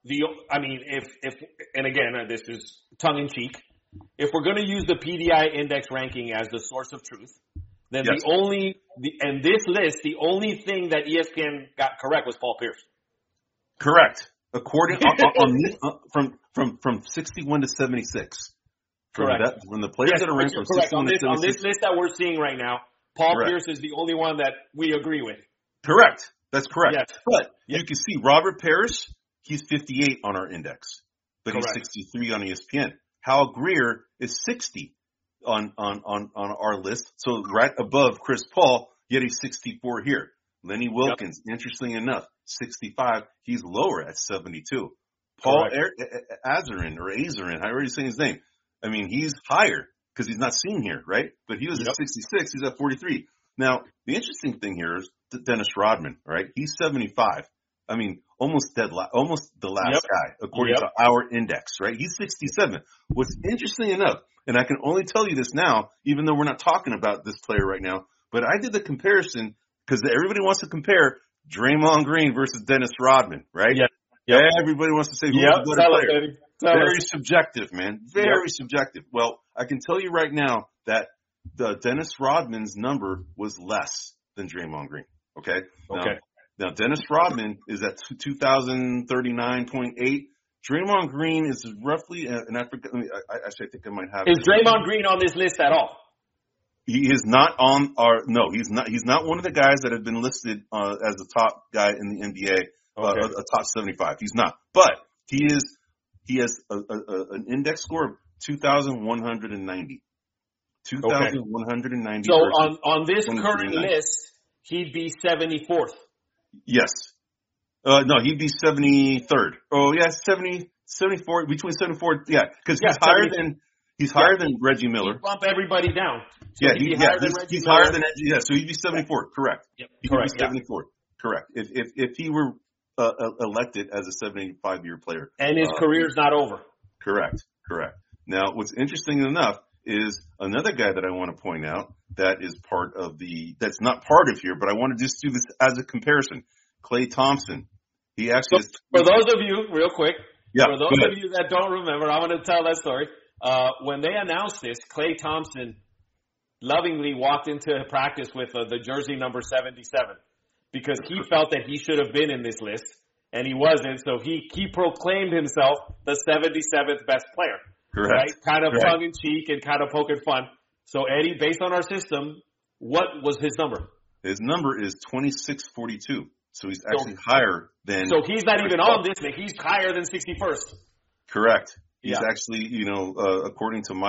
if and again, this is tongue in cheek, if we're going to use the PDI index ranking as the source of truth, then Yes. this list, the only thing that ESPN got correct was Paul Pierce. Correct. According from 61 to 76. Correct. From the players that are ranked from correct. 61 to 76. On this list that we're seeing right now, Paul Correct. Pierce is the only one that we agree with. Correct. That's correct. Yes. But you can see Robert Parrish, he's 58 on our index, but Correct. he's 63 on ESPN. Hal Greer is 60 on our list, so right above Chris Paul, yet he's 64 here. Lenny Wilkins, interesting enough, 65. He's lower at 72. Paul Azarin, however you say his name. I mean, he's higher because he's not seen here, right? But he was at 66. He's at 43. Now, the interesting thing here is Dennis Rodman, right? He's 75. I mean, almost the last guy, according to our index, right? He's 67. What's interesting enough, and I can only tell you this now, even though we're not talking about this player right now, but I did the comparison because everybody wants to compare Draymond Green versus Dennis Rodman, right? Yep. Everybody wants to say who's the better player. Very subjective, man. Very subjective. Well, I can tell you right now that the Dennis Rodman's number was less than Draymond Green. Okay. Now Dennis Rodman is at 2,039.8. Draymond Green is roughly, and I forget. I think I might have. Is Draymond Green on this list at all? He is not on our. No, he's not. He's not one of the guys that have been listed as the top guy in the NBA, a top 75. He's not. But he is. He has an index score of 2,190. 2,190. So on this current list, he'd be 74th. Yes. No, he'd be 73rd. Oh, yeah, 74, between 74, yeah, because he's higher than Reggie Miller. He'd bump everybody down. So he's higher than Reggie. Yeah, so he'd be 74th. Correct. Yep. He would be 74th. Correct. If he were elected as a 75-year player, and his career's not over. Correct. Now, what's interesting enough is another guy that I want to point out that is that's not part of here, but I want to just do this as a comparison. Klay Thompson. He actually for those of you, real quick, for those of you that don't remember, I'm going to tell that story. When they announced this, Klay Thompson lovingly walked into practice with the jersey number 77 because he felt that he should have been in this list, and he wasn't, so he proclaimed himself the 77th best player. Correct. Right? Kind of tongue-in-cheek and kind of poking fun. So, Eddie, based on our system, what was his number? His number is 2642. So he's actually higher than... So he's not even on this list. He's higher than 61st. Correct. He's actually, according to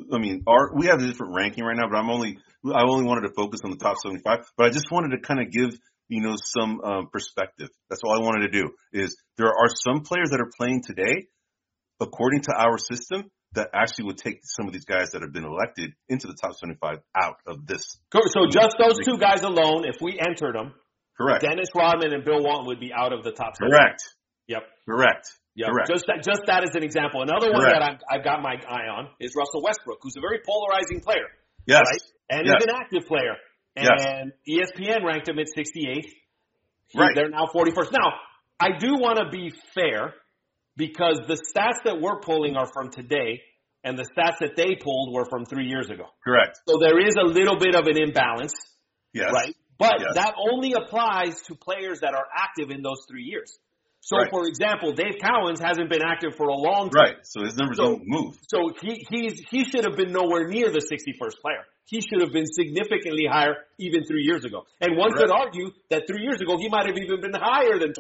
we have a different ranking right now, but I only wanted to focus on the top 75. But I just wanted to kind of give, some perspective. That's all I wanted to do is there are some players that are playing today, according to our system, that actually would take some of these guys that have been elected into the top 75 out of this. So just those two guys alone, if we entered them, correct. Dennis Rodman and Bill Walton would be out of the top 75. Correct. Yep. Correct. Yep. Correct. Just that as an example. Another one that I've got my eye on is Russell Westbrook, who's a very polarizing player. Yes. Right? And he's an active player. And ESPN ranked him at 68th. They're now 41st. Now, I do want to be fair because the stats that we're pulling are from today and the stats that they pulled were from 3 years ago. Correct. So there is a little bit of an imbalance. Yes. Right? But that only applies to players that are active in those 3 years. So, for example, Dave Cowens hasn't been active for a long time. Right. So his numbers don't move. So he should have been nowhere near the 61st player. He should have been significantly higher even 3 years ago. And one could argue that 3 years ago he might have even been higher than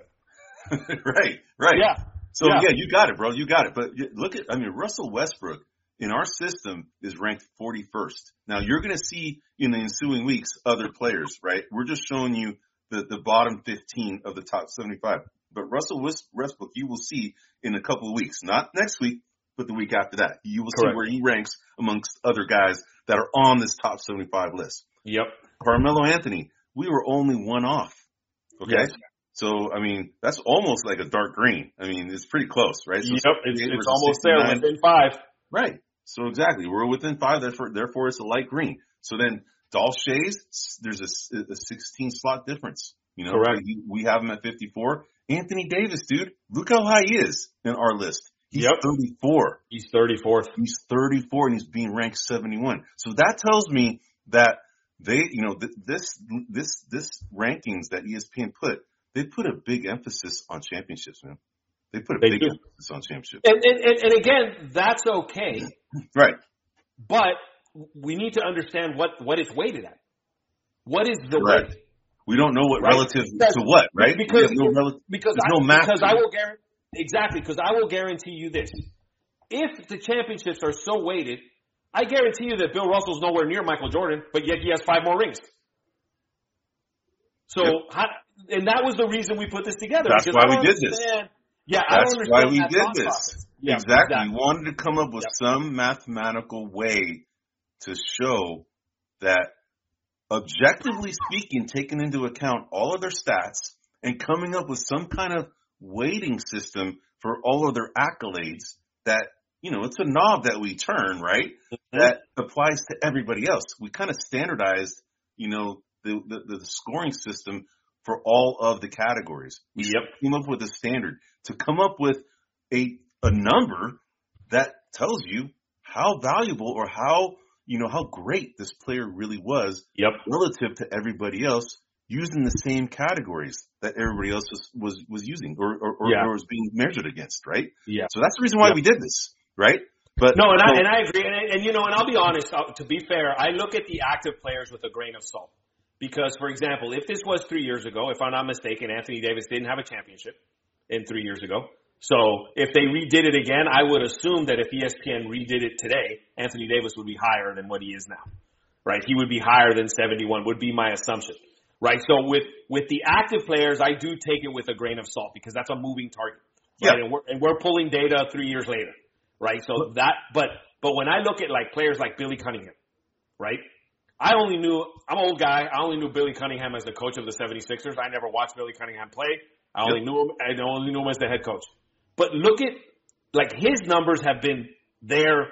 27. Right. Yeah. So you got it, bro. You got it. But look at, Russell Westbrook in our system is ranked 41st. Now you're going to see in the ensuing weeks other players, right? We're just showing you the bottom 15 of the top 75. But Russell Westbrook, you will see in a couple of weeks, not next week, but the week after that. You will see where he ranks amongst other guys that are on this top 75 list. Yep. Carmelo Anthony, we were only one off. Okay. Yes. So, I mean, that's almost like a dark green. I mean, it's pretty close, right? So Yep, it's almost there, 69. within 5. Right. So exactly, we're within 5. Therefore, it's a light green. So then, Dolph Schayes, there's a 16 slot difference. You know, Correct. we have him at 54. Anthony Davis, dude, look how high he is in our list. He's 34. He's 34th. He's 34, and he's being ranked 71. So that tells me that they, you know, this rankings that ESPN put, they put a big emphasis on championships, man. They put a big emphasis on championships. And again, that's okay. Right. But we need to understand what it's weighted at. What is the Correct. weight? We don't know what relative to what, right? Because I will guarantee you this. If the championships are so weighted, I guarantee you that Bill Russell's nowhere near Michael Jordan, but yet he has 5 more rings. So, and that was the reason we put this together. That's why we did this. Yeah, that's why we did this. Yeah, exactly. We wanted to come up with some mathematical way to show that, objectively speaking, taking into account all of their stats and coming up with some kind of weighting system for all of their accolades that, you know, it's a knob that we turn, right? Mm-hmm. That applies to everybody else. We kind of standardized, you know, the scoring system for all of the categories. We came up with a standard to come up with a number that tells you how valuable or how great this player really was relative to everybody else, using the same categories that everybody else was using or was being measured against, right? Yeah. So that's the reason why we did this, right? But no, and I agree, and you know, and I'll be honest. To be fair, I look at the active players with a grain of salt. Because, for example, if this was 3 years ago, if I'm not mistaken, Anthony Davis didn't have a championship in 3 years ago. So if they redid it again, I would assume that if ESPN redid it today, Anthony Davis would be higher than what he is now, right? He would be higher than 71, would be my assumption, right? So with the active players, I do take it with a grain of salt because that's a moving target, right? Yeah. And we're pulling data 3 years later, right? So but when I look at like players like Billy Cunningham, right? I'm an old guy. I only knew Billy Cunningham as the coach of the 76ers. I never watched Billy Cunningham play. I only knew him as the head coach. But look at, like, his numbers have been there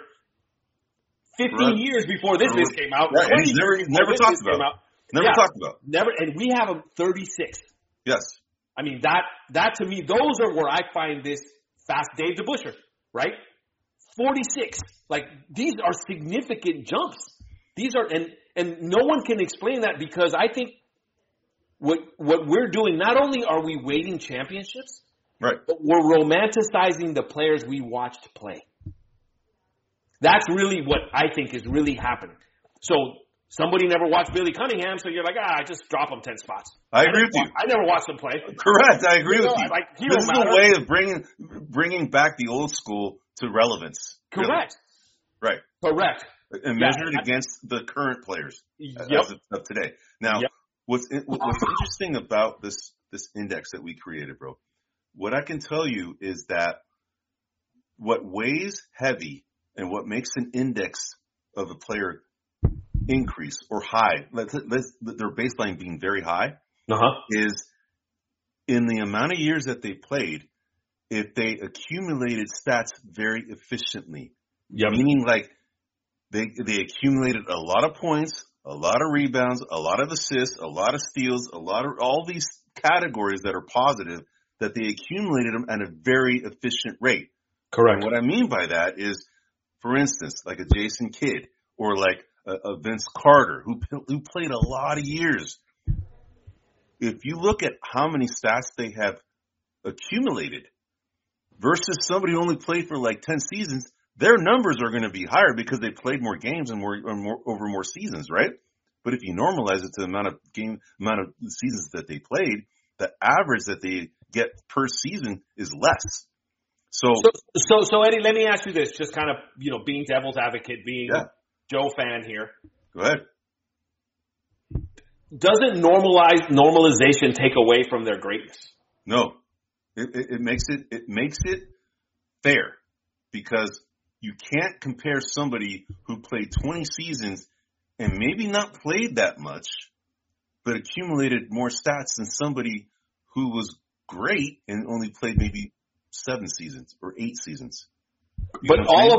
15 years before this list came out. Right. And he's never talked about. Talked about. Never, and we have him 36. Yes. I mean, that to me, those are where I find this fast. Dave DeBusschere, right? 46. Like, these are significant jumps. These are, and no one can explain that because I think what we're doing, not only are we weighting championships, right, but we're romanticizing the players we watched play. That's really what I think is really happening. So somebody never watched Billy Cunningham, so you're like, just drop him 10 spots. I agree with you. I never watched him play. Correct. I agree with you. Like, this is a way of bringing back the old school to relevance. Correct. Really. Right. Correct. And measured against the current players as of today. Now, what's interesting about this index that we created, bro, what I can tell you is that what weighs heavy and what makes an index of a player increase or high, their baseline being very high, is in the amount of years that they played, if they accumulated stats very efficiently. Meaning like, They accumulated a lot of points, a lot of rebounds, a lot of assists, a lot of steals, all these categories that are positive that they accumulated them at a very efficient rate. Correct. And what I mean by that is, for instance, like a Jason Kidd or like a Vince Carter who played a lot of years. If you look at how many stats they have accumulated versus somebody who only played for like 10 seasons, their numbers are going to be higher because they played more games and over more seasons, right? But if you normalize it to the amount of seasons that they played, the average that they get per season is less. So Eddie, let me ask you this, just kind of, being devil's advocate, being Joe fan here. Go ahead. Doesn't normalization take away from their greatness? No, it makes it fair because you can't compare somebody who played 20 seasons and maybe not played that much, but accumulated more stats than somebody who was great and only played maybe 7 seasons or 8 seasons. But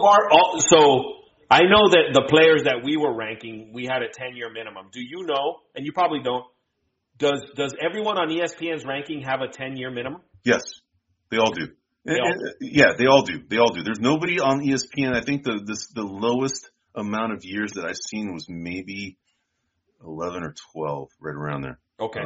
so I know that the players that we were ranking, we had a 10-year minimum. Do you know, and you probably don't, does everyone on ESPN's ranking have a 10-year minimum? Yes, they all do. Yeah, they all do. They all do. There's nobody on ESPN. I think the lowest amount of years that I've seen was maybe 11 or 12, right around there. Okay.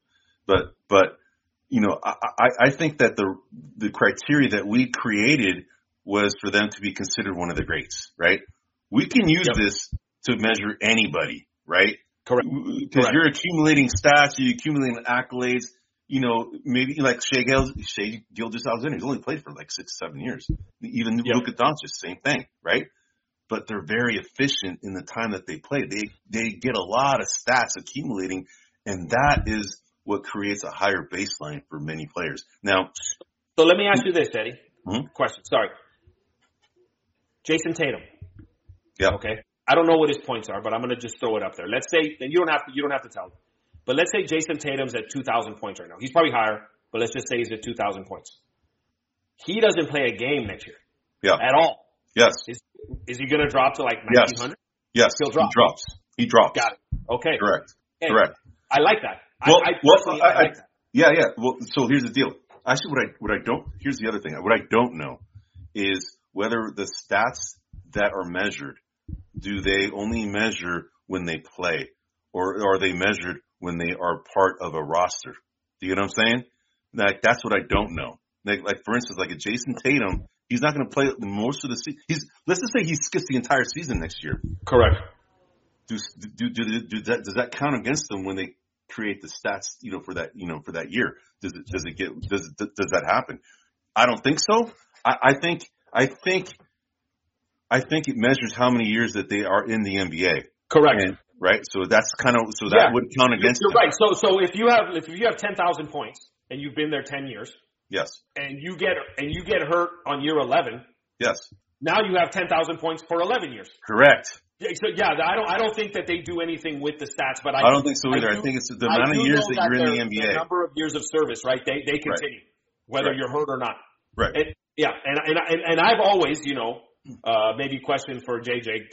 But you know, I think that the criteria that we created was for them to be considered one of the greats, right? We can use this to measure anybody, right? Correct. Because you're accumulating stats, you're accumulating accolades. You know, maybe like Shai Gilgeous-Alexander, he's only played for like 6-7 years. Even Luka Doncic, same thing, right? But they're very efficient in the time that they play. They get a lot of stats accumulating, and that is what creates a higher baseline for many players. Now, so let me ask you this, Eddie. Mm-hmm. Question. Sorry. Jason Tatum. Yeah. Okay. I don't know what his points are, but I'm going to just throw it up there. Let's say, and you don't have to tell me. But let's say Jason Tatum's at 2,000 points right now. He's probably higher, but let's just say he's at 2,000 points. He doesn't play a game next year. Yeah. At all. Yes. Is he going to drop to like 1,900? Yes. He'll drop. He drops. Got it. Okay. Correct. And Correct. I like that. Well, I like that. Yeah. Well, so here's the deal. Actually, here's the other thing. What I don't know is whether the stats that are measured, do they only measure when they play, or are they measured when they are part of a roster? Do you know what I'm saying? Like, that's what I don't know. Like for instance, like a Jason Tatum, he's not going to play most of the season. Let's just say he skips the entire season next year. Correct. Does that count against them when they create the stats, for that year? Does that happen? I don't think so. I think it measures how many years that they are in the NBA. Correct. Right. So that's that would count against them. You're right. So if you have 10,000 points and you've been there 10 years. Yes. And you get hurt on year 11. Yes. Now you have 10,000 points for 11 years. Correct. So I don't think that they do anything with the stats, but I don't think so either. I think it's the amount of years that you're in the NBA. The number of years of service, right? They continue, whether you're hurt or not. Right. And I've always, maybe question for JJ,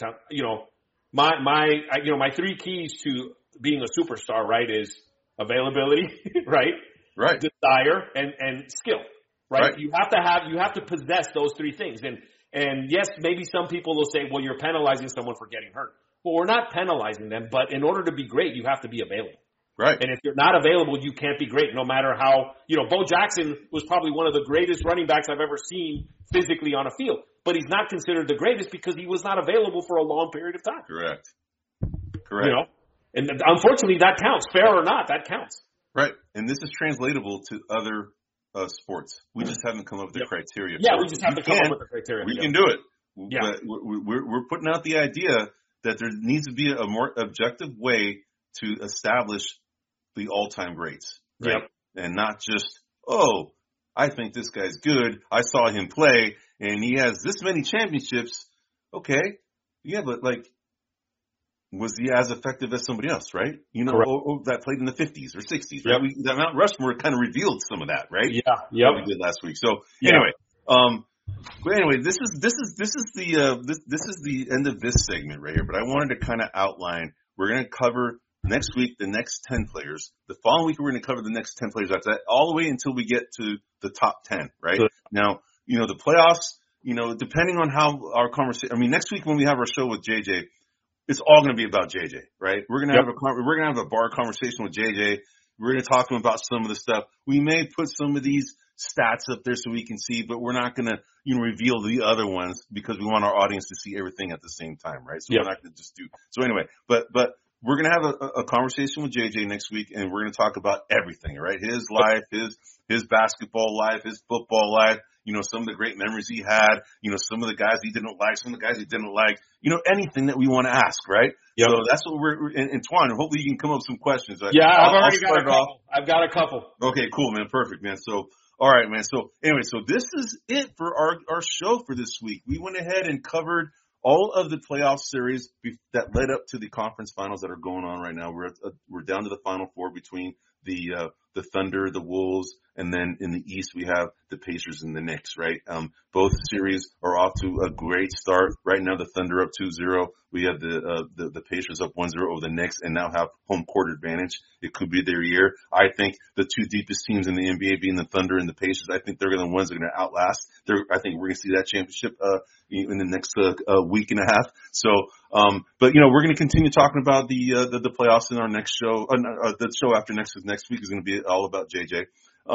my 3 keys to being a superstar, right, is availability, right? Right. Desire and skill, right? You have to possess those 3 things. And yes, maybe some people will say, well, you're penalizing someone for getting hurt. Well, we're not penalizing them, but in order to be great, you have to be available. Right. And if you're not available, you can't be great, no matter how, Bo Jackson was probably one of the greatest running backs I've ever seen physically on a field. But he's not considered the greatest because he was not available for a long period of time. Correct. And unfortunately that counts. Fair or not, that counts. Right. And this is translatable to other sports. We just haven't come up with the criteria. Yeah, we just have to come up with the criteria. We can do it. Yeah. But we're putting out the idea that there needs to be a more objective way to establish the all-time greats. Right? Yep. And not just, I think this guy's good. I saw him play and he has this many championships. Okay. Yeah, but was he as effective as somebody else, right? Or that played in the 50s or 60s, right? Yep. That Mount Rushmore kind of revealed some of that, right? Yeah. Yep. What we did last week. So anyway, this is the end of this segment right here. But I wanted to kind of outline. We're going to cover next week the next 10 players. The following week we're going to cover the next 10 players after that, all the way until we get to the top 10. Right now, the playoffs. Depending on how our conversation. I mean, next week when we have our show with JJ. It's all going to be about JJ, right? We're going to have a bar conversation with JJ. We're going to talk to him about some of the stuff. We may put some of these stats up there so we can see, but we're not going to, reveal the other ones because we want our audience to see everything at the same time, right? So we're not going to just do. So anyway, but we're going to have a conversation with JJ next week, and we're going to talk about everything, right? His life, his basketball life, his football life. Some of the great memories he had, some of the guys he didn't like, some of the guys he didn't like, anything that we want to ask, right? Yep. So that's what we're, and Twan, hopefully you can come up with some questions. Yeah, I've got a couple. Okay, cool, man. Perfect, man. So, all right, man. So anyway, so this is it for our show for this week. We went ahead and covered all of the playoff series that led up to the conference finals that are going on right now. We're down to the Final Four between the Thunder, the Wolves, and then in the East we have the Pacers and the Knicks, right? Both series are off to a great start. Right now the Thunder up 2-0. We have the Pacers up 1-0 over the Knicks and now have home court advantage. It could be their year. I think the two deepest teams in the NBA being the Thunder and the Pacers, I think they're the ones that are going to outlast. I think we're going to see that championship in the next week and a half. So, but we're going to continue talking about the playoffs in our next show. The show after next week is going to be all about JJ.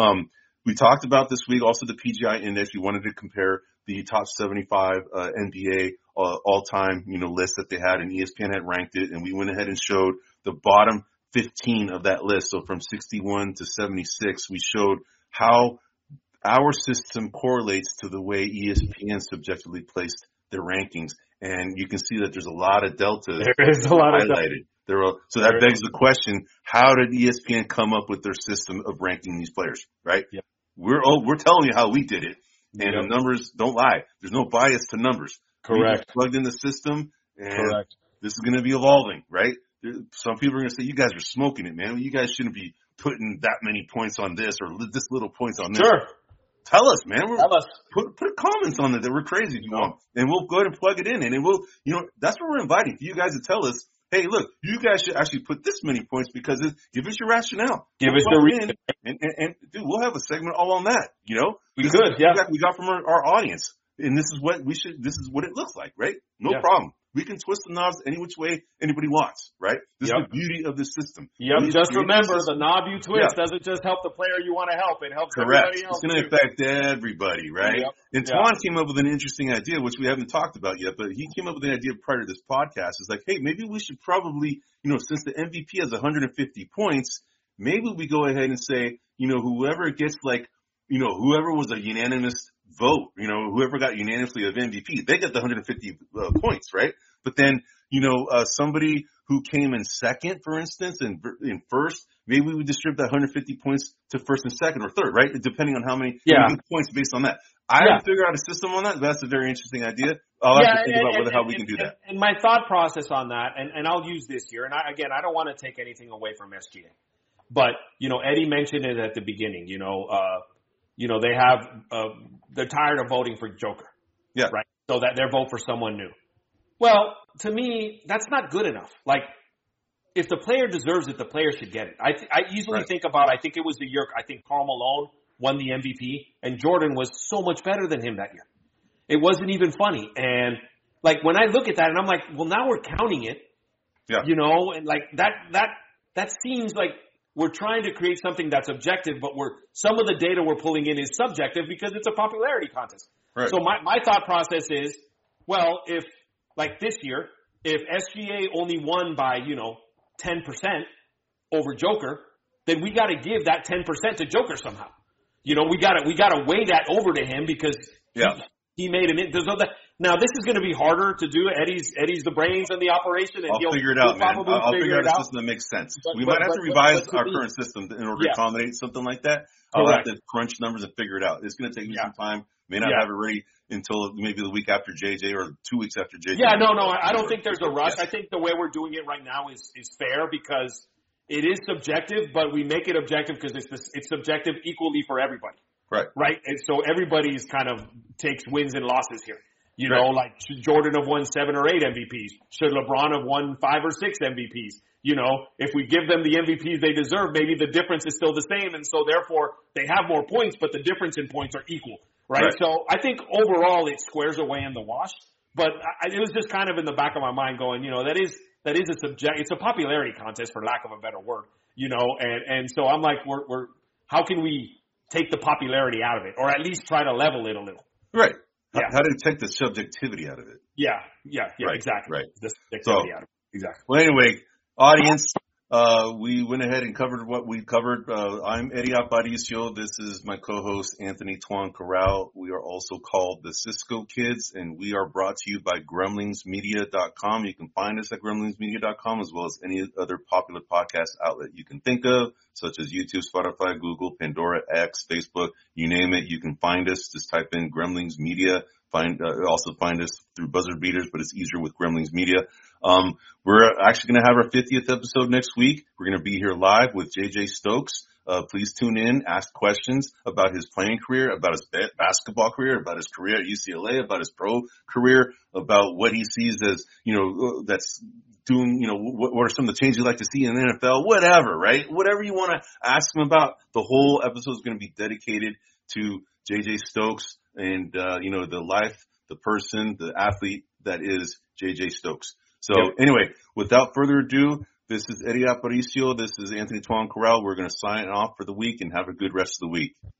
We talked about this week also the PGI Index. We wanted to compare the top 75 NBA all-time list that they had, and ESPN had ranked it, and we went ahead and showed the bottom 15 of that list. So from 61 to 76, we showed how our system correlates to the way ESPN subjectively placed their rankings, and you can see that there's a lot of delta. There is a lot highlighted. So that begs the question: how did ESPN come up with their system of ranking these players? Right? Yep. We're telling you how we did it, and the numbers don't lie. There's no bias to numbers. Correct. We just plugged in the system, and correct. This is going to be evolving, right? Some people are going to say, "You guys are smoking it, man. You guys shouldn't be putting that many points on this or this little points on this." Sure. Tell us, man. Tell us. Put comments on it that we're crazy if you want, and we'll go ahead and plug it in, and it will. That's what we're inviting for you guys to tell us. Hey, look, you guys should actually put this many points because give us your rationale. Give us the reason. And dude, we'll have a segment all on that. We could, yeah. We got from our audience, and this is what this is what it looks like, right? No problem. We can twist the knobs any which way anybody wants, right? This is the beauty of the system. Yep. Just remember, the knob you twist doesn't just help the player you want to help. It helps everybody else. It's going to affect everybody, right? Yep. And Twan came up with an interesting idea, which we haven't talked about yet, but he came up with an idea prior to this podcast. It's like, hey, maybe we should probably, since the MVP has 150 points, maybe we go ahead and say, whoever gets whoever was a unanimous vote, whoever got unanimously of MVP, they get the 150 points, right? But then, somebody who came in second, for instance, and in first, maybe we would distribute that 150 points to first and second or third, right? Depending on how many points based on that. I haven't figured out a system on that, but that's a very interesting idea. I'll have to think about how we can do that. And my thought process on that, and I'll use this here, and I don't want to take anything away from SGA. But, Eddie mentioned it at the beginning, they have, they're tired of voting for Joker. Yeah. Right? So that they're vote for someone new. Well, to me, that's not good enough. Like, if the player deserves it, the player should get it. I usually think about, I think it was the year, Karl Malone won the MVP, and Jordan was so much better than him that year. It wasn't even funny. And, when I look at that, and I'm like, well, now we're counting it. Yeah. And, that seems like we're trying to create something that's objective, but some of the data we're pulling in is subjective because it's a popularity contest. Right. So my thought process is, well, if this year, if SGA only won by 10% over Joker, then we got to give that 10% to Joker somehow. We got to weigh that over to him because he made an. Now this is going to be harder to do. Eddie's the brains in the operation, and I'll figure it out, man. I'll figure out a system that makes sense. We might have to revise our current system in order to accommodate something like that. I'll have to crunch numbers and figure it out. It's going to take me some time. May not have it ready until maybe the week after JJ or 2 weeks after JJ. Yeah, no, I don't think there's a rush. Yes. I think the way we're doing it right now is fair because it is subjective, but we make it objective because it's subjective equally for everybody. Right? And so everybody's kind of takes wins and losses here. Should Jordan have won 7 or 8 MVPs? Should LeBron have won 5 or 6 MVPs? If we give them the MVPs they deserve, maybe the difference is still the same, and so therefore they have more points, but the difference in points are equal. Right? So I think overall it squares away in the wash, but it was just kind of in the back of my mind going, that is it's a popularity contest for lack of a better word, and so I'm like, we're how can we take the popularity out of it, or at least try to level it a little? Right. How do you take the subjectivity out of it? Yeah, exactly. Right. The subjectivity out of it. Exactly. Well, anyway, audience, we went ahead and covered what we covered. I'm Eddie Aparicio. This is my co-host, Anthony Twan Corral. We are also called the Cisco Kids, and we are brought to you by grumblingsmedia.com. You can find us at grumblingsmedia.com as well as any other popular podcast outlet you can think of, such as YouTube, Spotify, Google, Pandora, X, Facebook, you name it. You can find us. Just type in Grumblings Media. Also find us through Buzzer Beaters, but it's easier with Gremlings Media. We're actually going to have our 50th episode next week. We're going to be here live with JJ Stokes. Please tune in, ask questions about his playing career, about his basketball career, about his career at UCLA, about his pro career, about what he sees as, that's doing, what are some of the changes you'd like to see in the NFL, whatever, right? Whatever you want to ask him about, the whole episode is going to be dedicated to JJ Stokes and, the life, the person, the athlete that is JJ Stokes. So anyway, without further ado, this is Eddie Aparicio. This is Anthony Tuan Corral. We're going to sign off for the week and have a good rest of the week.